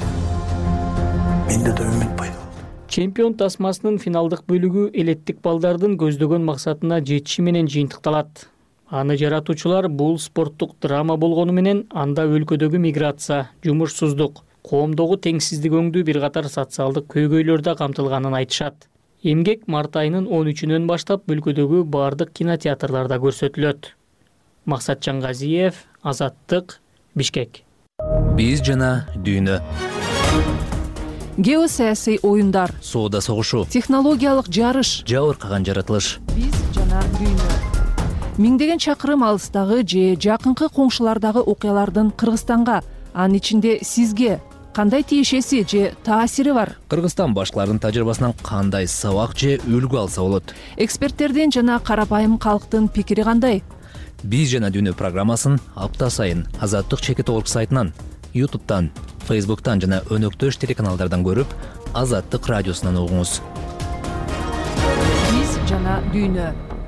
менде да үмүт пайда болду. Чемпион тасмасынын финалдык бөлүгү элеттик балдардын көздөгөн максатына жетиши менен жыйынтыкталат. Аны жаратуучулар бул спорттук драма болгону менен анда өлкөдөгү миграция, жумушсуздук, коомдогу теңсиздик өңдүү бир катар социалдык көйгөйлөр да камтылганын айтышат. Эмгек март айынын он үчүнөн баштап өлкөдөгү баардык кинотеатрларда көрсөтүлөт. Максат Жаңгазиев, Азаттык, Бишкек. Биз жана дүйнө. Геосаясий оюндар, соода согушу, технологиялык жарыш, жабыркаган жаратылыш. Биз жана дүйнө. Миңдеген чакырым алыстагы же жакынкы коңшулардагы окуялардын Кыргызстанга, анын ичинде сизге кандай тиешеси же таасири бар? Кыргызстан башкаларынын тажрыйбасынан кандай сабак же үлгү алса болот? Эксперттердин жана карапайым калктын пикири кандай? Биз жана дүйнө программасын апта сайын Азаттык чекит орг сайтынан, ютубтан, фейсбуктан жана өнөктөш телеканалдардан көрүп, Азаттык радиосунан угуңуз. Биз жана дүйнө.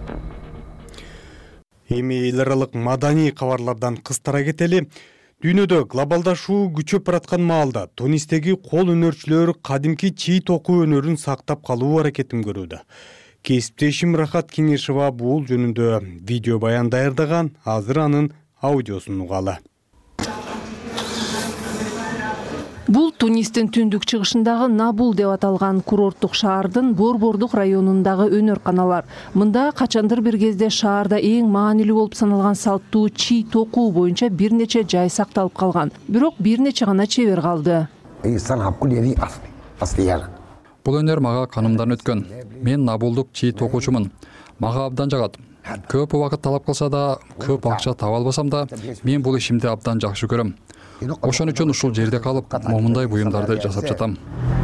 Эми эл аралык маданий кабарлардан кыстара кетели. Дүйнөдө глобалдашуу күчөп бараткан маалда Тунистеги кол өнөрчүлөр кадимки чий токуу өнөрүн сактап калуу аракетин көрүүдө. Кесиптешим Рахат Кеңешова бул жөнүндө видео баян даярдаган, азыр анын аудиосун угалы. Бул Тунистин түндүк чыгышындагы Набул деп аталган курорттук шаардын Борбордук районундагы өнөр каналар. Мында качандыр бир кезде шаарда эң маанилүү болуп саналган салттуу чий токуу боюнча бир нече жай сакталып калган. Бирок бир нече гана чебер калды. Бул өнөр мага канымдан өткөн. Мен Набулдук чий токуучумун. Мага абдан жагат. Көп убакыт талап кылса да, көп акча таба албасам да, мен бул ишимди абдан жакшы көрөм. Ошон үчүн ушул жерде калып, момундай буюмдарды жасап жатам.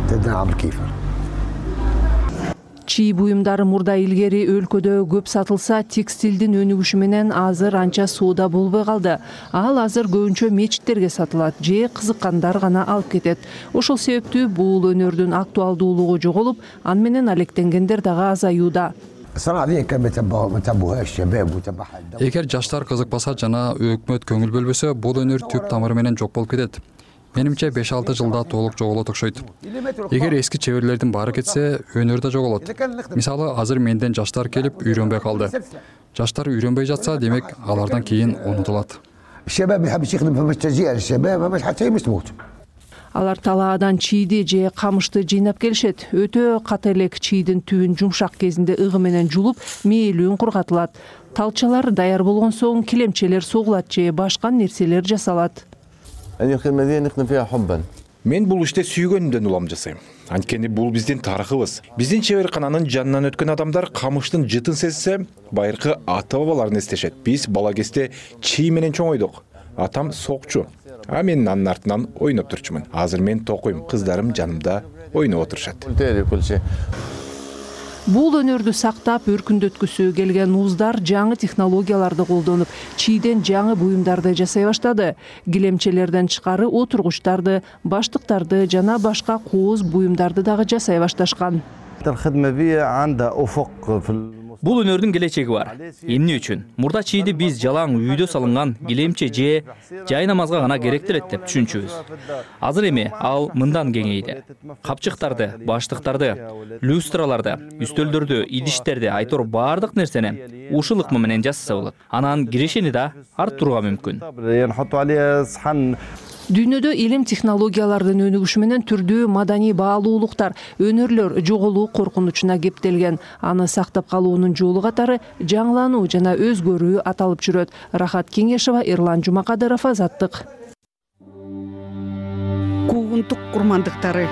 Чий буюмдары мурда илгери өлкөдө көп сатылса, текстилдин өнүгүшү менен азыр анча сууда болбой калды. Ал азыр көбүнчө мечиттерге сатылат, же кызыккандар гана алып кетет. Ошол себептүү бул өнөрдүн актуалдуулугу жоголуп, аны менен алектенгендер дагы азаюуда. Эгер жаштар кызыкпаса жана өкмөт көңүл бөлбөсө, бул өнөр түп тамыры менен жок болуп кетет. Менимче беш алты жылда толук жоголот окшойт. Эгер эски чеберлердин баары кетсе, өнөр да жоголот. Мисалы, азыр менден жаштар келип үйрөнбөй калды. Жаштар үйрөнбөй жатса, демек алардан кийин унутулат. Алар талаадан чийди же камышты жыйнап келишет. Өтө каты элек чийдин түбүн жумшак кезинде ыгы менен жулуп, мээлүүн кургатылат. Талчалар даяр болгон соң килемчелер согулат же башка нерселер жасалат. Мен бул иште сүйгөнүмдөн улам жасайм. Анткени бул биздин тарыхыбыз. Биздин чеберкананын жанынан өткөн адамдар камыштын жытын сезсе, байыркы ата бабаларын эстешет. Биз бала кезде чий менен чоңойдук. Атам сокчу. А мен анын артынан ойноп турчумун. Азыр мен токуйм, кыздарым жанымда ойноп отурушат. Бул өнөрдү сактап, өркүндөткүсү келген уздар жаңы технологияларды колдонуп, чийден жаңы буюмдарды жасай баштады. Килемчелерден тышкары отургучтарды, баштыктарды жана башка кооз буюмдарды дагы жасай башташкан. Бул өнөрдүн келечеги бар. Эмне үчүн? Мурда чийди биз жалаң үйдө салынган килемче же жай намазга гана керектелет деп түшүнчүбүз. Азыр эми ал мындан кеңейди. Капчыктарды, баштыктарды, люстраларды, үстөлдөрдү, идиштерди, айтор бардык нерсени ушул ыкма менен жасаса болот. Анан кирешени да арттырууга мүмкүн. Дүйнөдө илим технологиялардын өнүгүшү менен түрдүү маданий баалуулуктар, өнөрлөр жоголуу коркунучуна кептелген. Аны сактап калуунун жолу катары жаңылануу жана өзгөрүү аталып жүрөт. Рахат Кеңешева, Эрлан Жумакадыров, Азаттык. Куугунтук курмандыктары.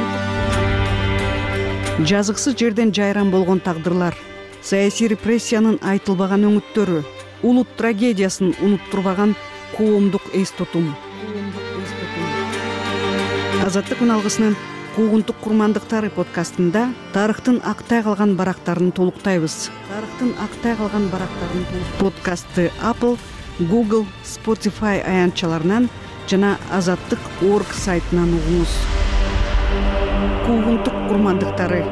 Жазыксыз жерден жайран болгон тагдырлар, саясий репрессиянын айтылбаган өңүттөрү, улут трагедиясын унуттурбаган коомдук эс тутум. Азаттык үналгысынын Куугунтук курмандыктары подкастында тарыхтын актай калган барактарын толуктайбыз. Тарыхтын актай калган барактарын подкастты Apple, Google, Spotify аянтчаларынан жана азаттык точка орг сайтынан угуңуз. Куугунтук курмандыктары.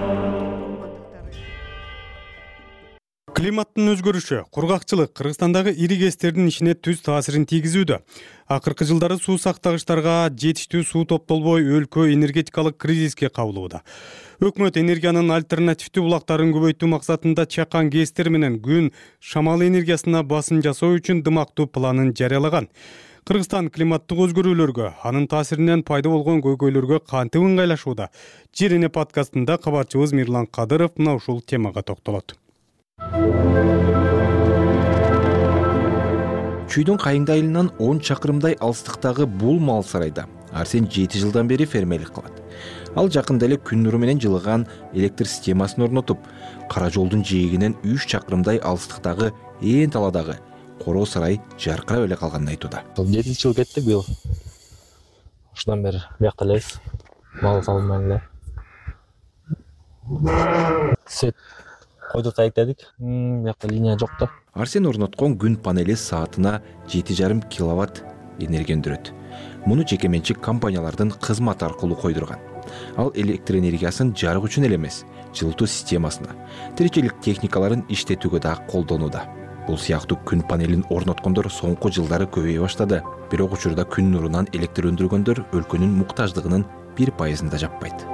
Климаттын өзгөрүшү, кургакчылык Кыргызстандагы ири кестердин ишине түз таасирин тийгизүүдө. Акыркы жылдары суу сактагычтарга жетиштүү суу топтолбой өлкө энергетикалык кризиске кабылууда. Өкмөт энергиянын альтернативдүү булактарын көбөйтүү максатында чакан кестер менен күн, шамал энергиясына басым жасоо үчүн дымактуу планын жарыялаган. Кыргызстан климаттык өзгөрүүлөргө, анын таасиринен пайда болгон көйгөйлөргө кантип ыңгайлашууда? Жерине подкастында кабарчыбыз Мирлан Кадыров мына ушул темага токтолот. Чүйдүн Кайыңды айылынан он чакырымдай алыстыктагы бул мал сарайда Арсен жети жылдан бери фермерлик кылат. Ал жакында эле күн нуру менен жылыган электр системасын орнотуп, кара жолдун жээгинен үч чакырымдай алыстыктагы ээн таладагы короо сарай жаркырап эле калганын айтууда. жети жыл кетти быйыл. Ушундан бери биякта элебиз. Мал салынмай эле. Сет койдук тайектедик. Биякта линия жок да. Арсен орноткон күн панели саатына жети жарым киловатт энергия өндүрөт. Муну жеке менчик компаниялардын кызматы аркылуу койдурган. Ал электр энергиясын жарык үчүн эле эмес, жылытуу системасына, тиричилик техникаларын иштетүүгө да колдонууда. Бул сыяктуу күн панелин орноткондор соңку жылдары көбөйө баштады. Бирок учурда күн нурунан электр өндүргөндөр өлкөнүн муктаждыгынын бир пайызында жаппайт.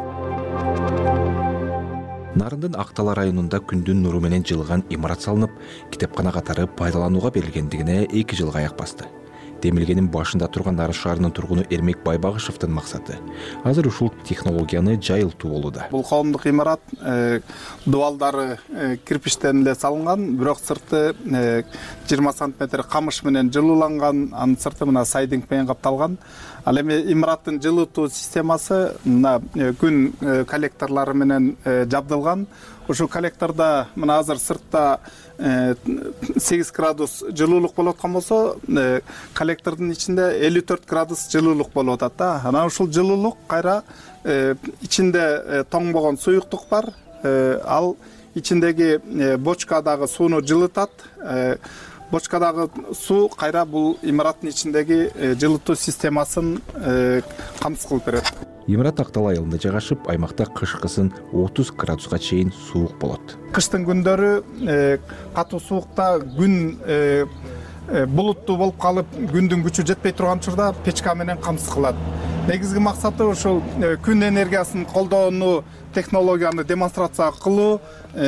Нарындын Актала районунда күндүн нуру менен жылыган имарат салынып, китепкана катары пайдаланууга берилгендигине эки жылга аяк басты. демилгенин башында турган Арыс шаарынын тургуну Эрмек Байбагышевдин максаты азыр ушул технологияны жайылтуу болууда. Бул коомдук имарат дубалдары кирпичтен эле салынган, бирок сырты жыйырма сантиметр камыш менен жылууланган, анын сырты мына сайдинг менен капталган. Ал эми имараттын жылытуу системасы мына күн коллекторлору менен жабдылган. Ушул коллекторда мына азыр сыртта сегиз градус жылуулук болуп аткан болсо, коллектордун ичинде элүү төрт градус жылуулук болуп атат да. Анан ушул жылуулук кайра ичинде тоңбогон суюктук бар. Ал ичиндеги бочкадагы сууну жылытат. Бочкадагы суу кайра бул имараттын ичиндеги жылытуу системасын камсыз кылып берет. Имарат Актал айылында жайгашып, аймакта кышкысын отуз градуска чейин суук болот. Кыштын күндөрү катуу суукта күн булуттуу болуп калып, күндүн күчү жетпей турган учурда печка менен камсыз кылат. Негизги максаты ушул күн энергиясын колдоону, технологияны демонстрация кылуу,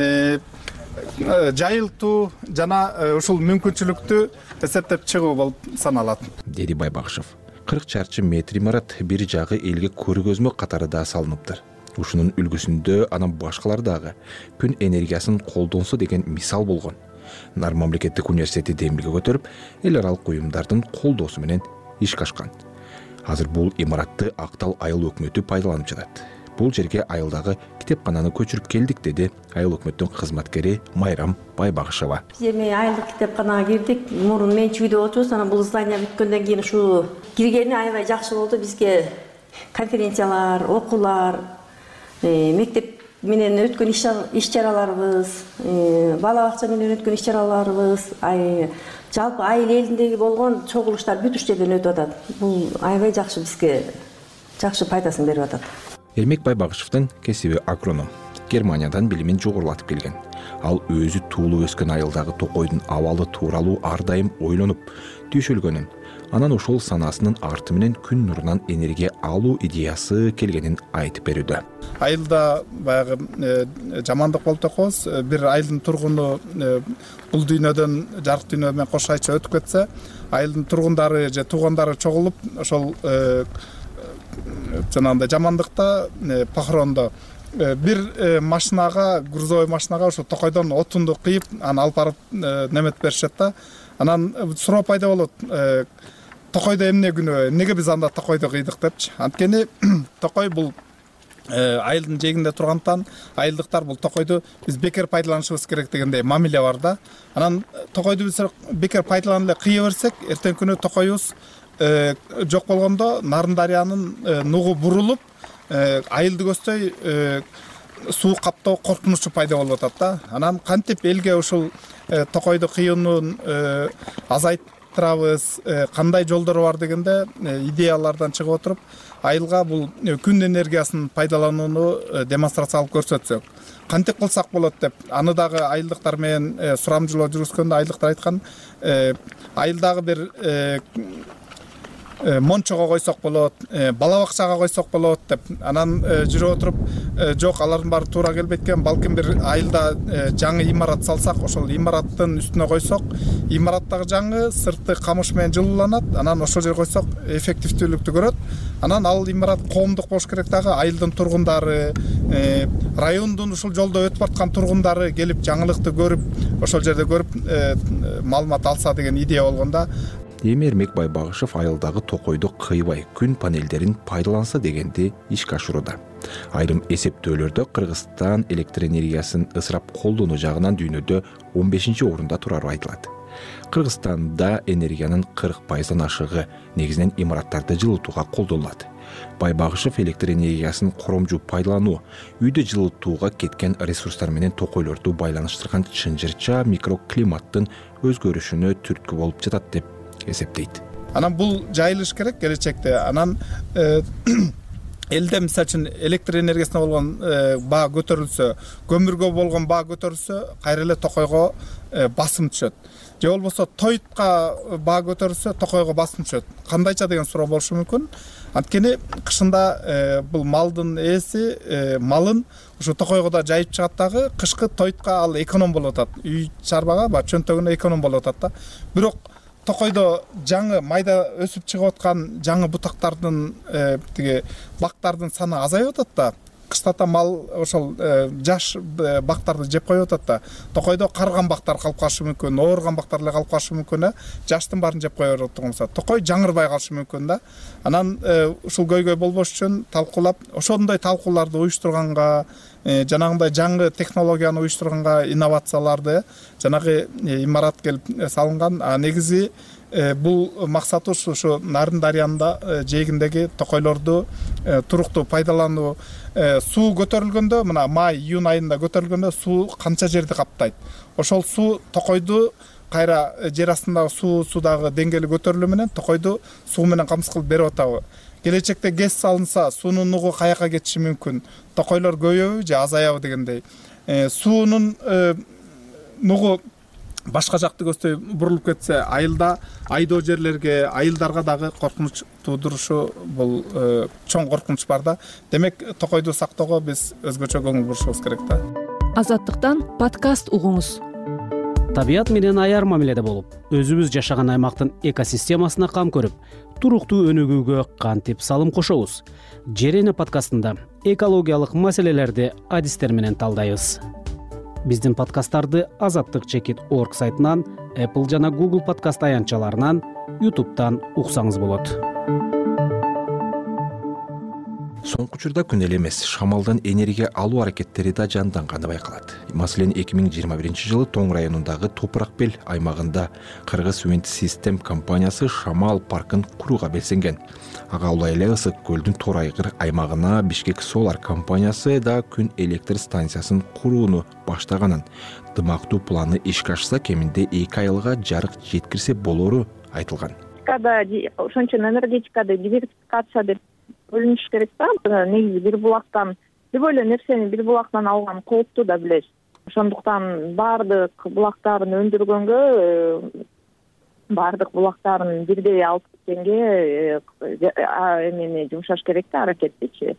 жайылтуу жана ушул мүмкүнчүлүктү эсептеп чыгуу болуп саналат, деди Байбагышев. кырк чарчы метр имарат бир жагы элге көргөзмө катары да салыныптыр. Ушунун үлгүсүндө анан башкалар дагы күн энергиясын колдонсо деген мисал болгон. Нар мамлекеттик университети демилге көтөрүп, эл аралык уюмдардын колдоосу менен ишке ашкан. Азыр бул имаратты Актал айыл өкмөтү пайдаланып жатат. Бул жерге айылдагы китепкананы көчүрүп келдик, деди айыл өкмөттүн кызматкери Майрам Байбагышева. Биз эми айылдык китепканага кирдик. Мурун менчи үйдө отурбуз, анан бул здание бүткөндөн кийин ушу киргени аябай жакшы болду. Бизге конференциялар, окуулар, мектеп менен өткөн иш-чараларыбыз, бала бакча менен өткөн иш-чараларыбыз, жалпы айыл элиндеги болгон чогулуштар бүт ушул жерден өтүп атат. Бул аябай жакшы, бизге жакшы пайдасын берип атат. Эрмек Байбагышевдин кесиби агроном. Германиядан билимин жогорулатып келген. Ал өзү туулуп өскөн айылдагы токойдун абалы тууралуу ар дайым ойлонуп, түйшөлгөнүн, анан ошол санасынын арты менен күн нурунан энергия алуу идеясы келгенин айтып берүүдө. Айылда баягы жамандык болуп атабыз. Бир айылдын тургуну бул дүйнөдөн жарык дүйнө менен кош айча өтүп кетсе, айылдын тургундары же туугандары чогулуп, ошол жанагындай жамандыкта, похорондо бир машинага, грузовой машинага ошо токойдон отунду кыйып, аны алып барып неметип беришет да. Анан суроо пайда болот. Токойдо эмне күнөө, эмнеге биз анда токойдо кыйдык депчи. Анткени токой бул айылдын жээгинде тургандыктан, айылдыктар бул токойду биз бекер пайдаланышыбыз керек дегендей мамиле бар да. Анан токойду биз бекер пайдаланып эле кыя берсек, эртең күнү токойубуз жок болгондо Нарын дарыянын нугу бурулуп, айылды көздөй суу каптоо коркунучу пайда болуп атат да. Анан кантип элге ушул токойду кыюунун азайттырабыз, кандай жолдору бар дегенде идеялардан чыгып отуруп, айылга бул күн энергиясын пайдаланууну демонстрациялап көрсөтсөк, кантип кылсак болот деп, аны дагы айылдыктар менен сурамжылоо жүргүзгөндө айылдыктар айткан, айылдагы бир мончого койсок болот, бала бакчага койсок болот деп, анан жүрүп отуруп, жок, алардын баары туура келбейт экен, балким бир айылда жаңы имарат салсак, ошол имараттын үстүнө койсок, имараттагы жаңы сырты камыш менен жылууланат, анан ошол жерге койсок эффективдүүлүктү көрөт. Анан ал имарат коомдук болуш керек дагы, айылдын тургундары, райондун ушул жолдо өтүп аткан тургундары келип жаңылыкты көрүп, ошол жерде көрүп маалымат алса деген идея болгонда. Эми Эрмек Байбагышев айылдагы токойду кыйбай күн панелдерин пайдаланса дегенди ишке ашырууда. Айрым эсептөөлөрдө Кыргызстан электр энергиясын ысырап колдонуу жагынан дүйнөдө он бешинчи орунда турары айтылат. Кыргызстанда энергиянын кырк пайыздан ашыгы негизинен имараттарды жылытууга колдонулат. Байбагышев электр энергиясын коромжу пайдалануу, үйдө жылытууга кеткен ресурстар менен токойлорду байланыштырган чынжырча микроклиматтын өзгөрүшүнө түрткү болуп жатат деп эсептейт. Анан бул жайылыш керек келечекте. Анан элде мисалы үчүн электр энергиясына болгон баа көтөрүлсө, көмүргө болгон баа көтөрүлсө, кайра эле токойго басым түшөт. Же болбосо тойтка баа көтөрүлсө, токойго басым түшөт. Кандайча деген суроо болушу мүмкүн. Анткени кышында бул малдын ээси малын ушу токойго да жайып чыгат дагы, кышкы тойтка ал эконом болуп атат. Үй чарбага ба чөнтөгүнө эконом болуп атат да. Бирок токойдо жаңы майда өсүп чыгып аткан жаңы бутактардын тиги бактардын саны азайып атат да. Кыштата мал ошол жаш бактарды жеп коюп атат да. Токойдо карыган бактар калып калышы мүмкүн, ооруган бактар эле калып калышы мүмкүн. Жаштын баарын жеп кое берип турганса, токой жаңырбай калышы мүмкүн да. Анан ушул көйгөй болбош үчүн талкуулап, ошондой талкууларды уюштурганга, жанагындай жаңы технологияны уюштурганга, инновацияларды жанагы имарат келип салынган. А негизи бул максаты ушу Нарын дарыянда жээгиндеги токойлорду туруктуу пайдалануу. Суу көтөрүлгөндө, мына май, июнь айында көтөрүлгөндө суу канча жерди каптайт. Ошол суу токойду кайра жер астындагы суу судагы деңгээли көтөрүлүү менен токойду суу менен камсыз кылып берип атабы. Келечекте ГЭС салынса, суунун нугу каяка кетиши мүмкүн? Токойлор көбөйөбү же азаябы дегендей. Суунун нугу башка жакты көздөй бурулуп кетсе, айылда айдоо жерлерге, айылдарга дагы коркунуч туудурушу бул чоң коркунуч бар да. Демек, токойду сактоого биз өзгөчө көңүл бурушубуз керек да. Азаттыктан подкаст угуңуз. Табият менен аяр мамиледе болуп, өзүбүз жашаган аймактын экосистемасына кам көрүп, туруктуу өнүгүүгө кантип салым кошобуз? Жерене подкастында экологиялык маселелерди адистер менен талдайбыз. Биздин подкасттарды азаттык чекит точка орг сайтынан, Apple жана Google подкаст аянтчаларынан, YouTube'тан уксаңыз болот. Соңку учурда күн эле эмес, шамалдан энергия алуу аракеттери да жанданганы байкалат. Маселен, эки миң жыйырма биринчи жылы Тоң районундагы Топурак Бел аймагында Кыргыз Wind System компаниясы шамал паркын курууга белсенген. Ага улай эле Ысык көлдүн Тор айгыр аймагына Бишкек Solar компаниясы да күн электр станциясын курууну баштаганын, дымактуу планы ишке ашса кеминде эки айылга жарык жеткирсе болору айтылган. Ошончо энергетикада диверсификация деп бөлүнүш керек да. Негизи бир булактан любой эле нерсени бир булактан алган кооптуу да билесиз. Ошондуктан баардык булактарын өндүргөнгө, баардык булактарын бирдей алып кеткенге эмени жумшаш керек да, аракеттичи.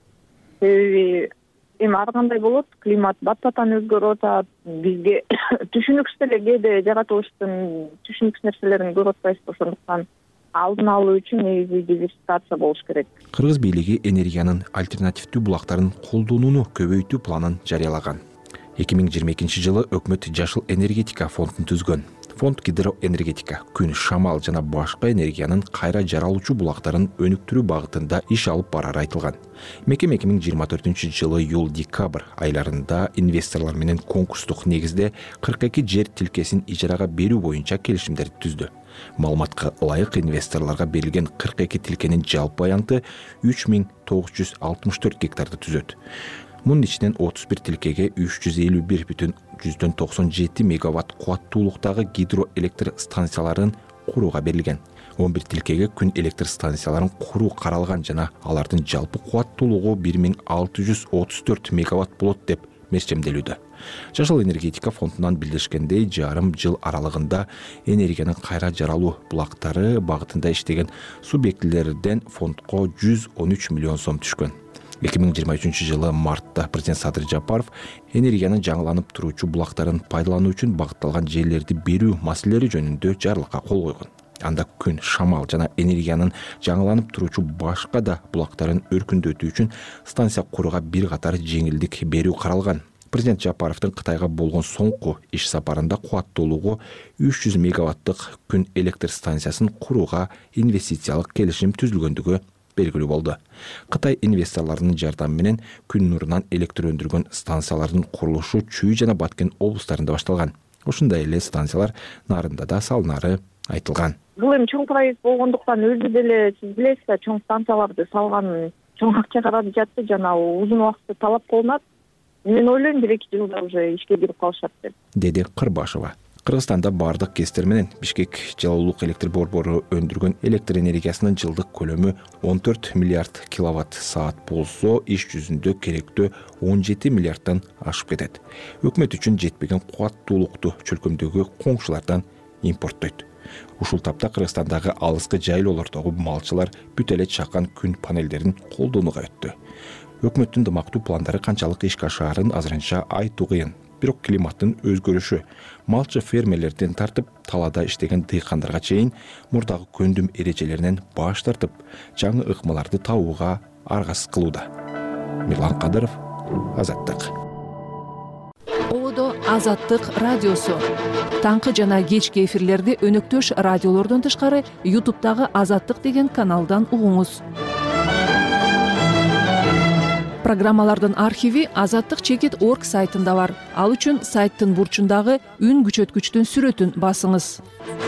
Себеби эми ар кандай болот, климат баттатан өзгөрүп атат. Бизге түшүнүксүз эле кээде жаратылыштын түшүнүксүз нерселерин көрүп атпайбыз. Ошондуктан алдын алуу үчүн негизи диверсификация болуш керек. Кыргыз бийлиги энергиянын альтернативдүү булактарын колдонууну көбөйтүү планын жарыялаган. эки миң жыйырма экинчи жылы өкмөт Жашыл энергетика фондун түзгөн. Фонд гидроэнергетика, күн, шамал жана башка энергиянын кайра жаралуучу булактарын өнүктүрүү багытында иш алып барары айтылган. Мекеме эки миң жыйырма төртүнчү жылы июль-декабрь айларында инвесторлор менен конкурстук негизде кырк эки жер тилкесин ижарага берүү боюнча келишимдерди түздү. Маалыматка ылайык инвесторлорго берилген кырк эки тилкенин жалпы аянты үч миң тогуз жүз алтымыш төрт гектарды түзөт. Мунун ичинен отуз бир тилкеге үч жүз элүү бир бүтүн жүздөн токсон жети мегаватт кубаттуулуктагы гидроэлектр станцияларын курууга берилген. он бир тилкеге күн электр станцияларын куруу каралган жана алардын жалпы кубаттуулугу бир миң алты жүз отуз төрт мегаватт болот деп мерчемделүүдө. Жашыл энергетика фондунан билдиришкендей, жарым жыл аралыгында энергиянын кайра жаралуу булактары багытында иштеген субъектилерден фондко жүз он үч миллион сом түшкөн. эки миң жыйырма үчүнчү жылы мартта президент Садыр Жапаров энергиянын жаңыланып туруучу булактарын пайдалануу үчүн багытталган жерлерди берүү маселелери жөнүндө жарлыкка кол койгон. Анда күн, шамал жана энергиянын жаңыланып туруучу башка да булактарын өркүндөтүү үчүн станция курууга бир катар жеңилдик берүү каралган. Президент Жапаровдун Кытайга болгон соңку иш сапарында кубаттуулугу үч жүз мегаваттык күн электр станциясын курууга инвестициялык келишим түзүлгөндүгү белгилүү болду. Кытай инвесторлорунун жардамы менен күн нурунан электр өндүргөн станциялардын курулушу Чүй жана Баткен облустарында башталган. Ошондой эле станциялар Нарында да салынары айтылган. Бул эми чоң проект болгондуктан өзү деле сиз билесиз, чоң станцияларды салган чоң акча каражаты жана узун убакытты талап кылынат. Мен ойлойм, бир эки жылда уже ишке кирип калышат деп. Деди Кырбашева. Кыргызстанда бардык кесттер менен Бишкек жалалуулук электр борбору өндүргөн электр энергиясынын жылдык көлөмү он төрт миллиард киловатт саат болсо, иш жүзүндө керектөө он жети миллиардтан ашып кетет. Өкмөт үчүн жетпеген кубаттуулукту чөлкөмдөгү коңшулардан импорттойт. Ушул тапта Кыргызстандагы алыскы жайлоолордогу малчылар бүт эле чакан күн панелдерин колдонууга өттү. Өкмөттүн дымактуу пландары канчалык ишке ашаарын азырынча айтуу кыйын. бирок климаттын өзгөрүшү малчы фермерлерден тартып талаада иштеген дыйкандарга чейин мурдагы көндүм эрежелеринен баш тартып жаңы ыкмаларды табууга аргасыз кылууда. Мирлан Кадыров, Азаттык. Ободо Азаттык радиосу. Таңкы жана кечки эфирлерди өнөктөш радиолордон тышкары ютубтагы Азаттык деген каналдан угуңуз. Программалардын архиви азаттык чекит точка орг сайтында бар. Ал үчүн сайттын бурчундагы үн күчөткүчтүн сүрөтүн басыңыз.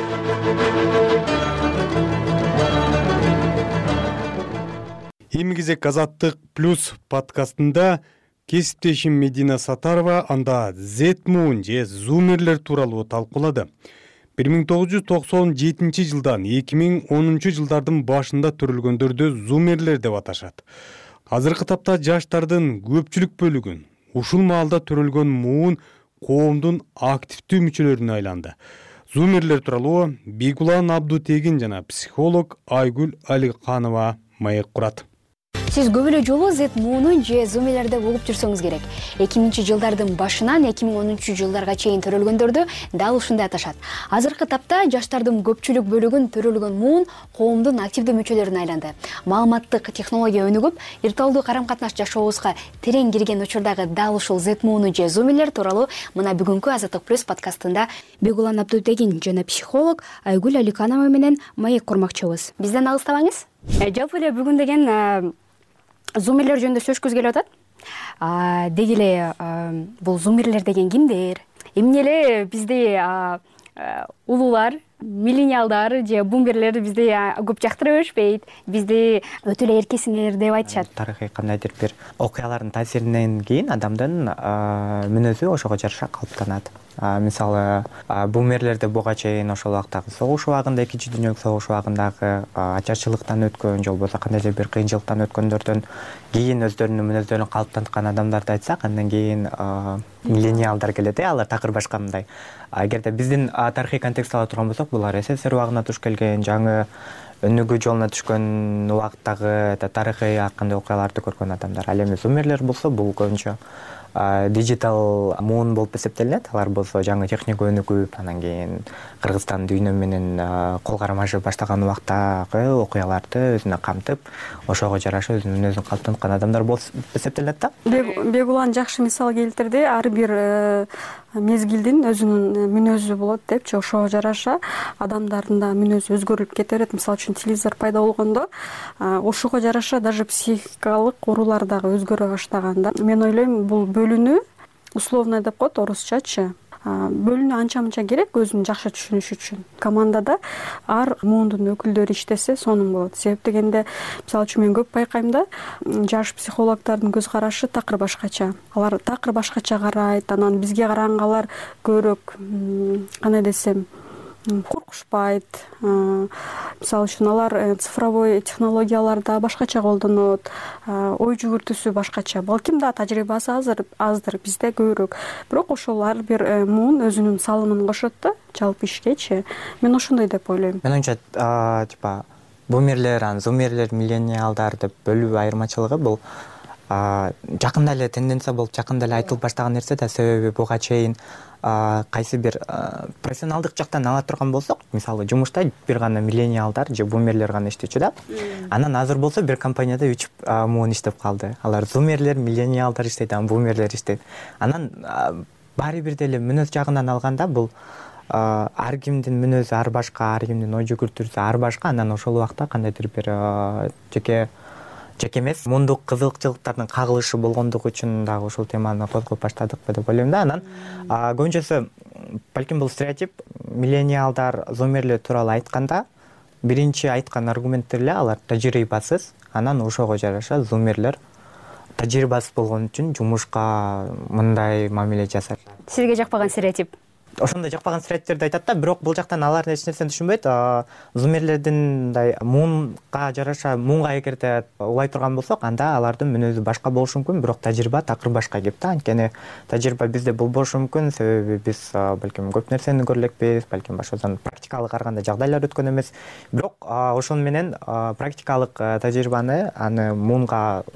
Эми кезек Азаттык плюс подкастында кесиптешим Медина Сатарова анда Z-Moon же зумерлер тууралуу талкуулады. бир миң тогуз жүз токсон жетинчи жылдан эки миң онунчу жылдардын башында төрөлгөндөрдү зумерлер деп аташат. Азыркы тапта жаштардын көпчүлүк бөлүгүн ушул маалда төрөлгөн муун коомдун активдүү мүчөлөрүнө айланды. Зумерлер тууралуу Бегулан Абдутегин жана психолог Айгүл Аликанова маек курат. Сиз көп эле жолу Z-Moon'ун же зумерлерде болуп жүрсөңүз керек. эки миңинчи жылдардын башынан эки миң онунчу жылдарга чейин төрөлгөндөрдү дал ушундай аташат. Азыркы тапта жаштардын көпчүлүк бөлүгүн төрөлгөн муун коомдун активдүү мүчөлөрүнө айланды. Маалыматтык технология өнүгүп, виртуалдуу карам-катнаш жашообузга терең кирген учурдагы дал ушул Z-Moon же зумерлер тууралуу мына бүгүнкү Азаттык плюс подкастында Бегулан Абдутегин жана психолог Айгүл Аликанова менен маек курмакчыбыз. Бизден алыстабаңыз. Жалпы эле бүгүн деген зумерлер жөнүндө сөзгүз келип атат. Деги эле бул зумерлер деген кимдер? Эмне эле бизди улуулар, миллениалдар же бумерлер бизди көп жактыра беришпейт? Бизди өтө эле эркесиңер деп айтышат. Тарыхый кандайдыр бир окуялардын таасиринен кийин адамдын мүнөзү ошого жараша калыптанат. Мисалы, бумерлерде буга чейин ошол убактагы согуш убагында, экинчи дүйнөлүк согуш убагындагы ачарчылыктан өткөн, же болбосо кандайдыр бир кыйынчылыктан өткөндөрдөн кийин өздөрүнүн мүнөздөрүн калыптанткан адамдарды айтсак, андан кийин миллениалдар келет, алар такыр башка мындай. Эгерде биздин тарыхый контекстти ала турган болсок, булар СССР убагына туш келген, жаңы өнүгүү жолуна түшкөн убактагы тарыхый ар кандай окуяларды көргөн адамдар. Ал эми зумерлер болсо, бул көбүнчө диджитал муун болуп эсептелинет. Алар болсо жаңы техника өнүгүп, анан кийин Кыргызстан дүйнө менен кол кармашып баштаган убактагы окуяларды өзүнө камтып, ошого жараша өзүнүн мүнөзүн калыптанткан адамдар болуп эсептелет да. Бегулан жакшы мисал келтирди. Ар бир мезгилдин өзүнүн мүнөзү болот депчи, ошого жараша адамдардын да мүнөзү өзгөрүлүп кете берет. Мисалы үчүн телевизор пайда болгондо ошого жараша даже психикалык оорулар дагы өзгөрө баштаган да. Мен ойлойм, бул бөлүнүү условно деп коет орусчачы. Бөлүнүү анча-мынча керек өзүн жакшы түшүнүш үчүн. Командада ар муундун өкүлдөрү иштесе сонун болот. Себеп дегенде, мисалы үчүн мен көп байкайм да, жаш психологдордун көз карашы такыр башкача. Алар такыр башкача карайт, анан бизге караганга алар көбүрөөк кандай десем, коркушпайт. Мисалы үчүн алар цифровой технологияларда башкача колдонот, ой жүгүртүүсү башкача. Балким да тажрыйбасы азыр аздыр, бизде көбүрөөк. Бирок ошол ар бир муун өзүнүн салымын кошот да, жалпы ишкечи. Мен ошондой деп ойлойм. Мен оюмча, типа бумерлер, зумерлер, миллениалдар деп бөлүү айырмачылыгы бул жакында эле тенденция болуп, жакында эле айтылып баштаган нерсе да. Себеби буга чейин кайсы бир профессионалдык жактан ала турган болсок, мисалы жумушта бир гана миллениалдар же бумерлер гана иштечү да. Анан азыр болсо бир компанияда үч муун иштеп калды. Алар зумерлер, миллениалдар иштейт, анан бумерлер иштейт. Анан баары бир деле мүнөз жагынан алганда бул ар кимдин мүнөзү ар башка, ар кимдин ой жүгүртүүсү ар башка. Анан ошол убакта кандайдыр бир жеке жеке эмес мундук кызыкчылыктардын кагылышы болгондугу үчүн дагы ушул теманы козгоп баштадыкпы деп ойлойм да. Анан көбүнчөсү балким бул стереотип. Миллениалдар, зумерлер тууралуу айтканда биринчи айткан аргументтер эле алар тажрыйбасыз. Анан ошого жараша зумерлер тажрыйбасыз болгон үчүн жумушка мындай мамиле жасашат. Сизге жакпаган стереотип? Ошондой жакпаган стереотиптерди айтат да, бирок бул жактан алар эч нерсени түшүнбөйт. Зумерлердин мындай муунга жараша, муунга эгерде улай турган болсок, анда алардын мүнөзү башка болушу мүмкүн, бирок тажрыйба такыр башка кеп да. Анткени тажрыйба бизде болбошу мүмкүн, себеби биз балким көп нерсени көрө элекпиз, балким башкадан практикалык ар кандай жагдайлар өткөн эмес. Бирок ошону менен практикалык тажрыйбаны аны муунга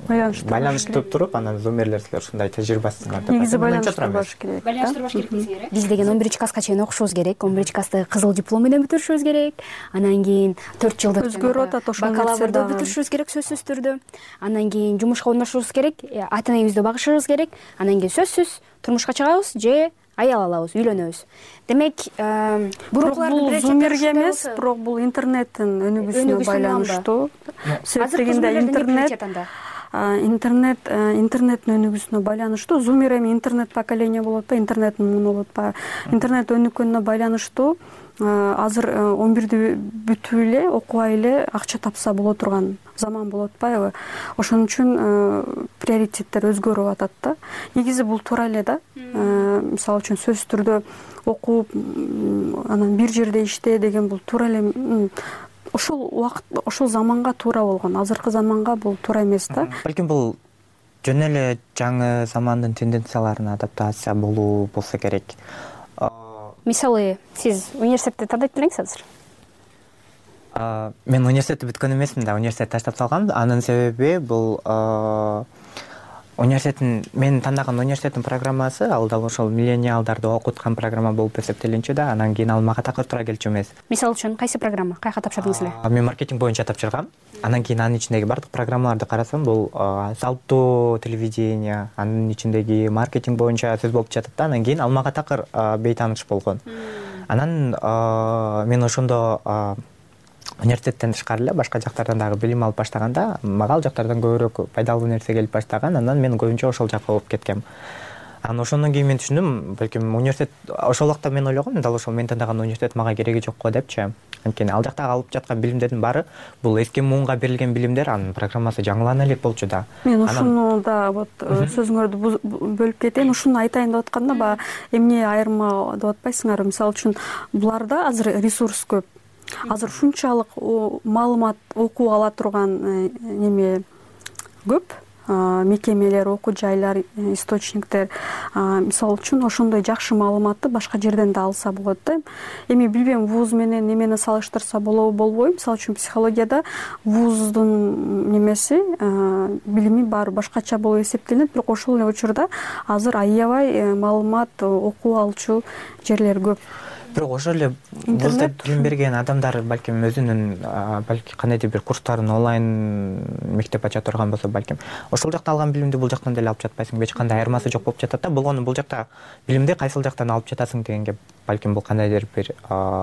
байланыштырып туруп анан зумерлер силер ушундай тажрыйбасыңар деп негизи ойлончу байланыштырбаш керек байланыштырбаш керек дейсиз э биз деген он биринчи класска чейин окушубуз керек, он биринчи классты кызыл диплом менен бүтүрүшүбүз керек, анан кийин төрт жылдык өзгөрүп атат ошол нерсе бакалаврды дагы бүтүрүшүбүз керек сөзсүз түрдө, анан кийин жумушка орношубуз керек, ата энебизди багышыбыз керек, анан кийин сөзсүз турмушка чыгабыз же аял алабыз, үйлөнөбүз. Демек, бирок бул зумерге эмес, бирок бул интернеттин өнүгүүсүнө байланыштуу. Себеп дегенде интернет интернет интернеттин өнүгүүсүнө байланыштуу. Зумер эми интернет поколение болуп атпайбы, интернеттин муну болуп атпайбы. Интернет өнүккөнүнө байланыштуу азыр он бирди бүтүп эле, окубай эле акча тапса боло турган заман болуп атпайбы. Ошон үчүн приоритеттер өзгөрүп атат да. Негизи бул туура эле да. Мисалы үчүн сөзсүз түрдө окуп, анан бир жерде иште деген бул туура эле ошол убакыт, ошол заманга туура болгон. Азыркы заманга бул туура эмес да. Балким бул жөн эле жаңы замандын тенденцияларына адаптация болуу болсо керек. Мисалы, сиз университетти тандайт белеңиз азыр? Мен университетти бүткөн эмесмин да, университет таштап салгам. Анын себеби бул университеттин мен тандаган университеттин программасы ал дал ошол миллениалдарды окуткан программа болуп эсептелинчү да, анан кийин ал мага такыр туура келчү эмес. Мисалы үчүн кайсы программа? Каяка тапшырдыңыз эле? Мен маркетинг боюнча тапшыргам. Анан кийин анын ичиндеги бардык программаларды карасам, бул салттуу телевидение, анын ичиндеги маркетинг боюнча сөз болуп жатат да, анан кийин ал мага такыр бейтааныш болгон. Анан мен ошондо университеттен тышкары эле башка жактардан дагы билим алып баштаганда, мага ал жактардан көбүрөөк пайдалуу нерсе келип баштаган, анан мен көбүнчө ошол жакка болуп кеткем. Анан ошондон кийин мен түшүндүм, балким университет ошол убакта мен ойлогом, дал ошол мен тандаган университет мага кереги жок го депчи. Анткени ал жактагы алып жаткан билимдердин баары бул эски муунга берилген билимдер, анын программасы жаңылана элек болчу да. Мен ушуну да вот сөзүңөрдү бөлүп кетейин, ушуну айтайын деп атканда, баягы эмне айырма деп атпайсыңарбы? Мисалы үчүн буларда азыр ресурс көп. Азыр ушунчалык маалымат окуп ала турган неме көп, мекемелер, окуу жайлар, источниктер. Мисалы үчүн ошондой жакшы маалыматты башка жерден да алса болот да. Эми билбейм, вуз менен немени салыштырса болобу, болбойбу. Мисалы үчүн психологияда вуздун немеси, билими баары башкача болуп эсептелинет, бирок ошол эле учурда азыр аябай маалымат окуп алчу жерлер көп. Бирок ошол эле вузда билим берген адамдар балким өзүнүн балки кандайдыр бир курстарын онлайн мектеп ача турган болсо, балким ошол жакта алган билимди бул жактан деле алып жатпайсың, эч кандай айырмасы жок болуп жатат да. Болгону бул жакта билимди кайсыл жактан алып жатасың дегенге балким бул кандайдыр бир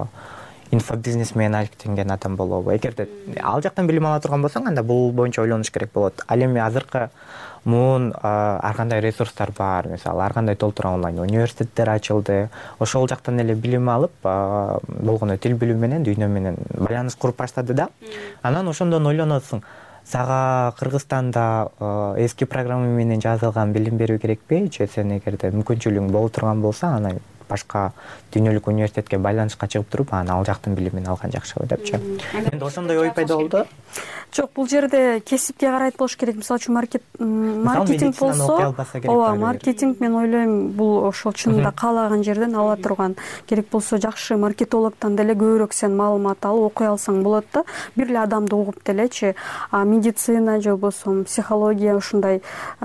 инфобизнес менен алектенген адам болобу. Эгерде ал жактан билим ала турган болсоң, анда бул боюнча ойлонуш керек болот. Ал эми азыркы муун ар кандай ресурстар бар, мисалы ар кандай толтура онлайн университеттер ачылды. Ошол жактан эле билим алып, болгону тил билүү менен дүйнө менен байланыш куруп баштады да. Анан ошондон ойлоносуң, сага Кыргызстанда эски программа менен жазылган билим берүү керекпи, же сен эгерде мүмкүнчүлүгүң боло турган болсо, анан башка дүйнөлүк университетке байланышка чыгып туруп, анан ал жактын билимин алган жакшыбы депчи. Менде ошондой ой пайда болду. Жок, бул жерде кесипке карайт болуш керек. Мисалы үчүн маркетинг болсо, ооба, маркетинг мен ойлойм, бул ошол чынында каалаган жерден ала турган. Керек болсо жакшы маркетологдон деле көбүрөөк сен маалымат алып окуй алсаң болот да. Бир эле адамды угуп делечи. А медицина же болбосо психология ушундай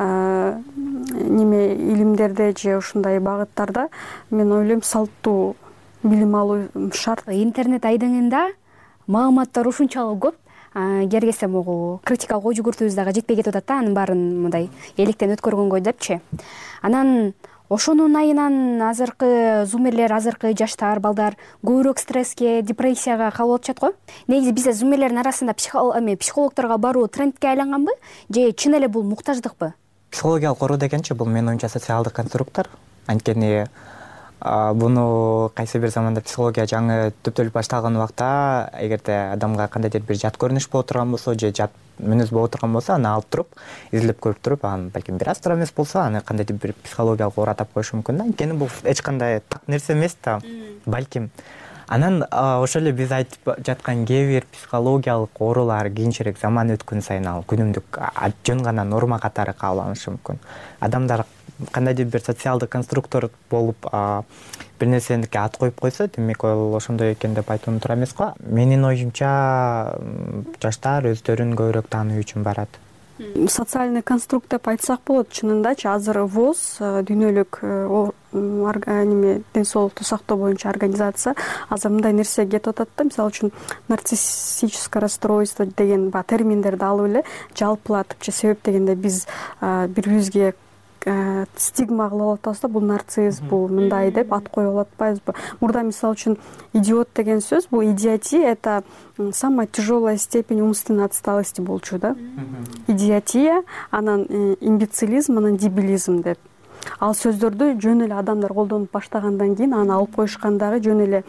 неме илимдерде же ушундай багыттарда мен ойлойм салттуу билим алуу шарт. Интернет айдыңында маалыматтар ушунчалык көп, кергесе могу критикалык ой жүгүртүүбүз дагы жетпей кетип атат да, анын баарын мындай электен өткөргөнгө депчи. Анан ошонун айынан азыркы зумерлер, азыркы жаштар, балдар көбүрөөк стресске, депрессияга калып атышат го. Негизи бизде зумерлердин арасында психологторго баруу трендке айланганбы, же чын эле бул муктаждыкпы? Психологиялык оору дегенчи бул менин оюмча социалдык конструктор. Анткени буну кайсы бир заманда психология жаңы түптөлүп башталган убакта, эгерде адамга кандайдыр бир жат көрүнүш боло турган болсо, же жат мүнөз боло турган болсо, аны алып туруп, изилдеп көрүп туруп, анан балким бир аз туура эмес болсо, аны кандайдыр бир психологиялык оору атап коюшу мүмкүн да. Анткени бул эч кандай так нерсе эмес да, балким. Анан ошол эле биз айтып жаткан кээ бир психологиялык оорулар кийинчерээк заман өткөн сайын ал күнүмдүк жөн гана норма катары кабыл алышы мүмкүн. Адамдар кандайдыр бир социалдык конструктор болуп бир нерсеге ат коюп койсо, демек ал ошондой экен деп айтуу туура эмес го. Менин оюмча жаштар өздөрүн көбүрөөк таануу үчүн барат. социальный конструкт деп айтсак болот. Чынындачы азыр ВОЗ дүйнөлүк неме ден соолукту сактоо боюнча организация азыр мындай нерсеге кетип атат да. Мисалы үчүн нарциссическое расстройство деген баягы терминдерди алып эле жалпылатыпчы себеп дегенде биз бири бирибизге стигма кылып атабыз да, бул нарцисс, бул мындай деп ат коюп атпайбызбы. Мурда мисалы үчүн идиот деген сөз, бул идиотия это самая тяжелая степень умственной отсталости болчу да. Идиотия, анан имбецилизм, анан дебилизм деп. Ал сөздөрдү жөн эле адамдар колдонуп баштагандан кийин аны алып коюшкандагы жөн эле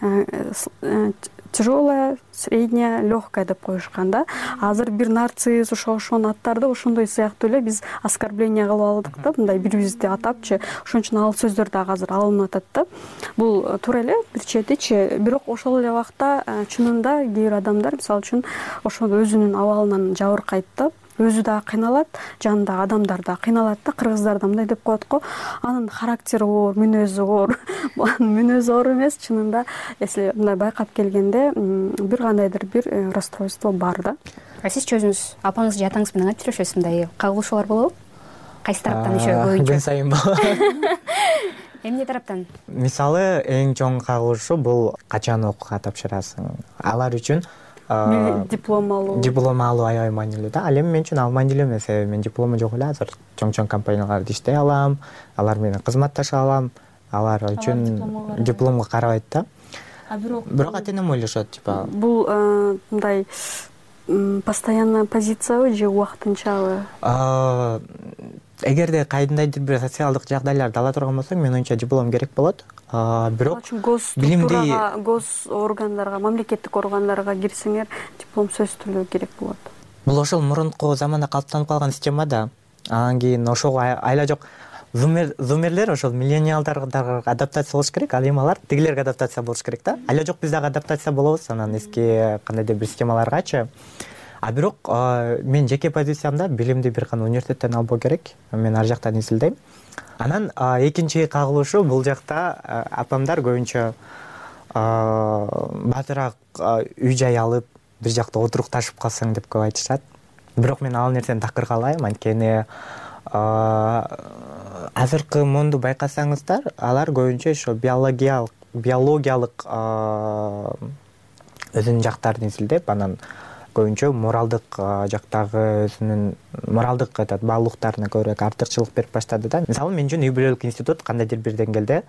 тяжелая, средняя, легкая деп коюшкан да. Азыр бир нарцисс ошо ошон аттарды ошондой сыяктуу эле биз оскорбление кылып алдык да, мындай бири-бирибизди атапчы. Ошон үчүн ал сөздөр дагы азыр алынып атат да. Бул туура эле бир четичи, бирок ошол эле убакта чынында кээ бир адамдар мисалы үчүн ошол өзүнүн абалынан жабыркайт да. Өзү дагы кыйналат, жанындагы адамдар да кыйналат да. Кыргыздарда мындай деп коет го, анын характери оор, мүнөзү оор. Анын мүнөзү оор эмес, чынында если мындай байкап келгенде бир кандайдыр бир расстройство бар да. А сизчи өзүңүз апаңыз же атаңыз менен айтып жүрөсүз, мындай кагылышуулар болобу? Кайсы тараптан ишөө көбүнчө? Күн сайын болот. Эмне тараптан? Мисалы, эң чоң кагылышы бул качан окууга тапшырасың. Алар үчүн диплом алуу. Диплом алуу аябай маанилүү да. Ал эми мен үчүн ал маанилүү эмес. Мен диплому жок эле азыр чоң-чоң компанияларда иштей алам, алар менен кызматташа алам. Алар үчүн дипломго карабайт да. Бирок ата-энем ойлошот, типа бул мындай постоянная позициябы же убактынчабы? Эгерде кайдандайдыр бир социалдык жагдайларды ала турган болсоң, мен оюмча диплом керек болот. Бирок билимди гос органдарга, мамлекеттик органдарга кирсеңер, диплом сөзсүз түрдө керек болот. Бул ошол мурунку заманда калыптанып калган система да. Анан кийин ошого айла жок зумерлер ошол миллениалдарга адаптация болуш керек, ал эми алар тигилерге адаптация болуш керек да. Айла жок биз дагы адаптация болобуз анан эски кандайдыр бир системаларгачы. А бирок мен жеке позициямда билимди бир гана университеттен албоо керек. Мен ар жактан изилдейм. Анан экинчи кагылышы бул жакта апамдар көбүнчө батыраак үй жай алып бир жакта отурукташып калсаң деп көп айтышат. Бирок мен ал нерсени такыр каалайм, анткени азыркы монду байкасаңыздар, алар көбүнчө ошо биологиялык биологиялык өзүнүн жактарын изилдеп, анан көбүнчө моралдык жактагы өзүнүн моралдык этот баалуулуктарына көбүрөөк артыкчылык берип баштады да. Мисалы мен үчүн үй бүлөлүк институт кандайдыр бир деңгээлде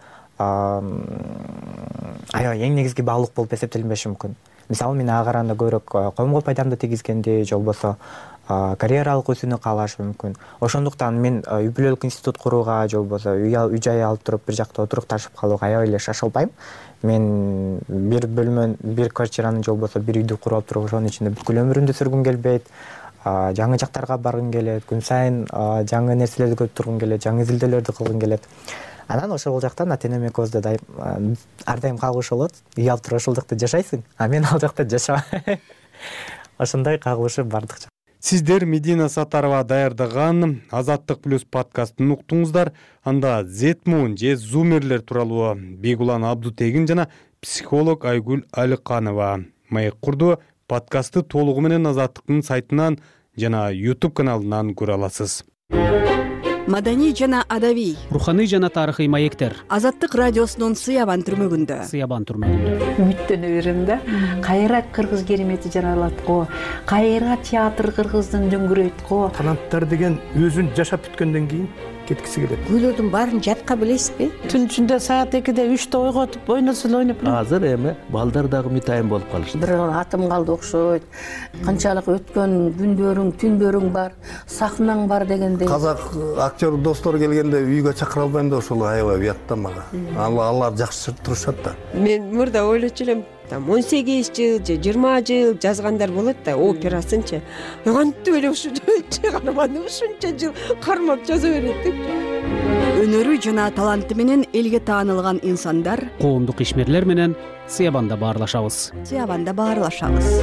аябай эң негизги баалуулук болуп эсептелинбеши мүмкүн. Мисалы мен ага караганда көбүрөөк коомго пайдамды тийгизгенди, же болбосо карьералык өсүүнү каалашы мүмкүн. Ошондуктан мен үй бүлөлүк институт курууга, же болбосо үй жай алып туруп бир жакта отурукташып калууга аябай эле шашылбайм. Мен бир бөлмө, бир квартираны, же болбосо бир үйдү куруп алып туруп, ошонун ичинде бүткүл өмүрүмдү сүргүм келбейт. Жаңы жактарга баргым келет, күн сайын жаңы нерселерди көрүп тургум келет, жаңы изилдөөлөрдү кылгым келет. Анан ошол жактан ата-энем экөөбүздө дайым ар дайым кагылыш болот. Үй алып туруп ошол жакта жашайсың, а мен ал жакта жашабайм. Ошондой кагылышы бардык. Сиздер Медина Сатарова даярдаган Азаттык плюс подкастын уктуңуздар. Анда Зетмун же зумерлер тууралуу Бегулан Абдутегин жана психолог Айгүл Алыканова маек курду. Подкастты толугу менен Азаттыктын сайтынан жана YouTube каналынан көрө аласыз. Маданий жана адабий, руханий жана тарыхый маектер. Азаттык радиосунун Сыябан түрмөгүндө. Сыябан түрмөгүндө. Үмүттөнө берем да. Кайра кыргыз керемети жаралат го. Кайра театр кыргыздын дөңгүрөйт го. Канаттар деген өзүн жашап бүткөндөн кийин кеткиси келет. Күйлөрдүн баарын жатка билесизби? Түн ичинде саат экиде үчтө ойготуп ойносун ойноп. Азыр эми балдар дагы митайын болуп калышты. Бир атым калды окшойт. Канчалык өткөн күндөрүң, түндөрүң бар, сахнаң бар дегендей. Казак актер достор келгенде үйгө чакыра албайм да, ошол аябай уят да мага. Алар жакшы турушат да. Мен мурда ойлочу элем, он сегиз жыл же жыйырма жыл жазгандар болот да, операсынчы. Кантип эле ушул чыгарманы ушунча жыл кармап жаза берет деп. Өнөрү жана таланты менен элге таанылган инсандар коомдук ишмерлер менен Сыябанда баарлашабыз. Сыябанда баарлашабыз.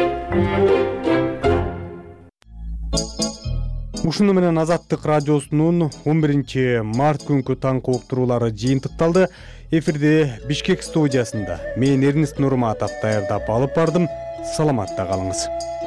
Ушуну менен Азаттык радиосунун он биринчи март күнкү таңкы уктуруулары жыйынтыкталды. Эфирде Бишкек студиясында мен Эрнест Нурматов даярдап алып бардым. Саламатта калыңыз.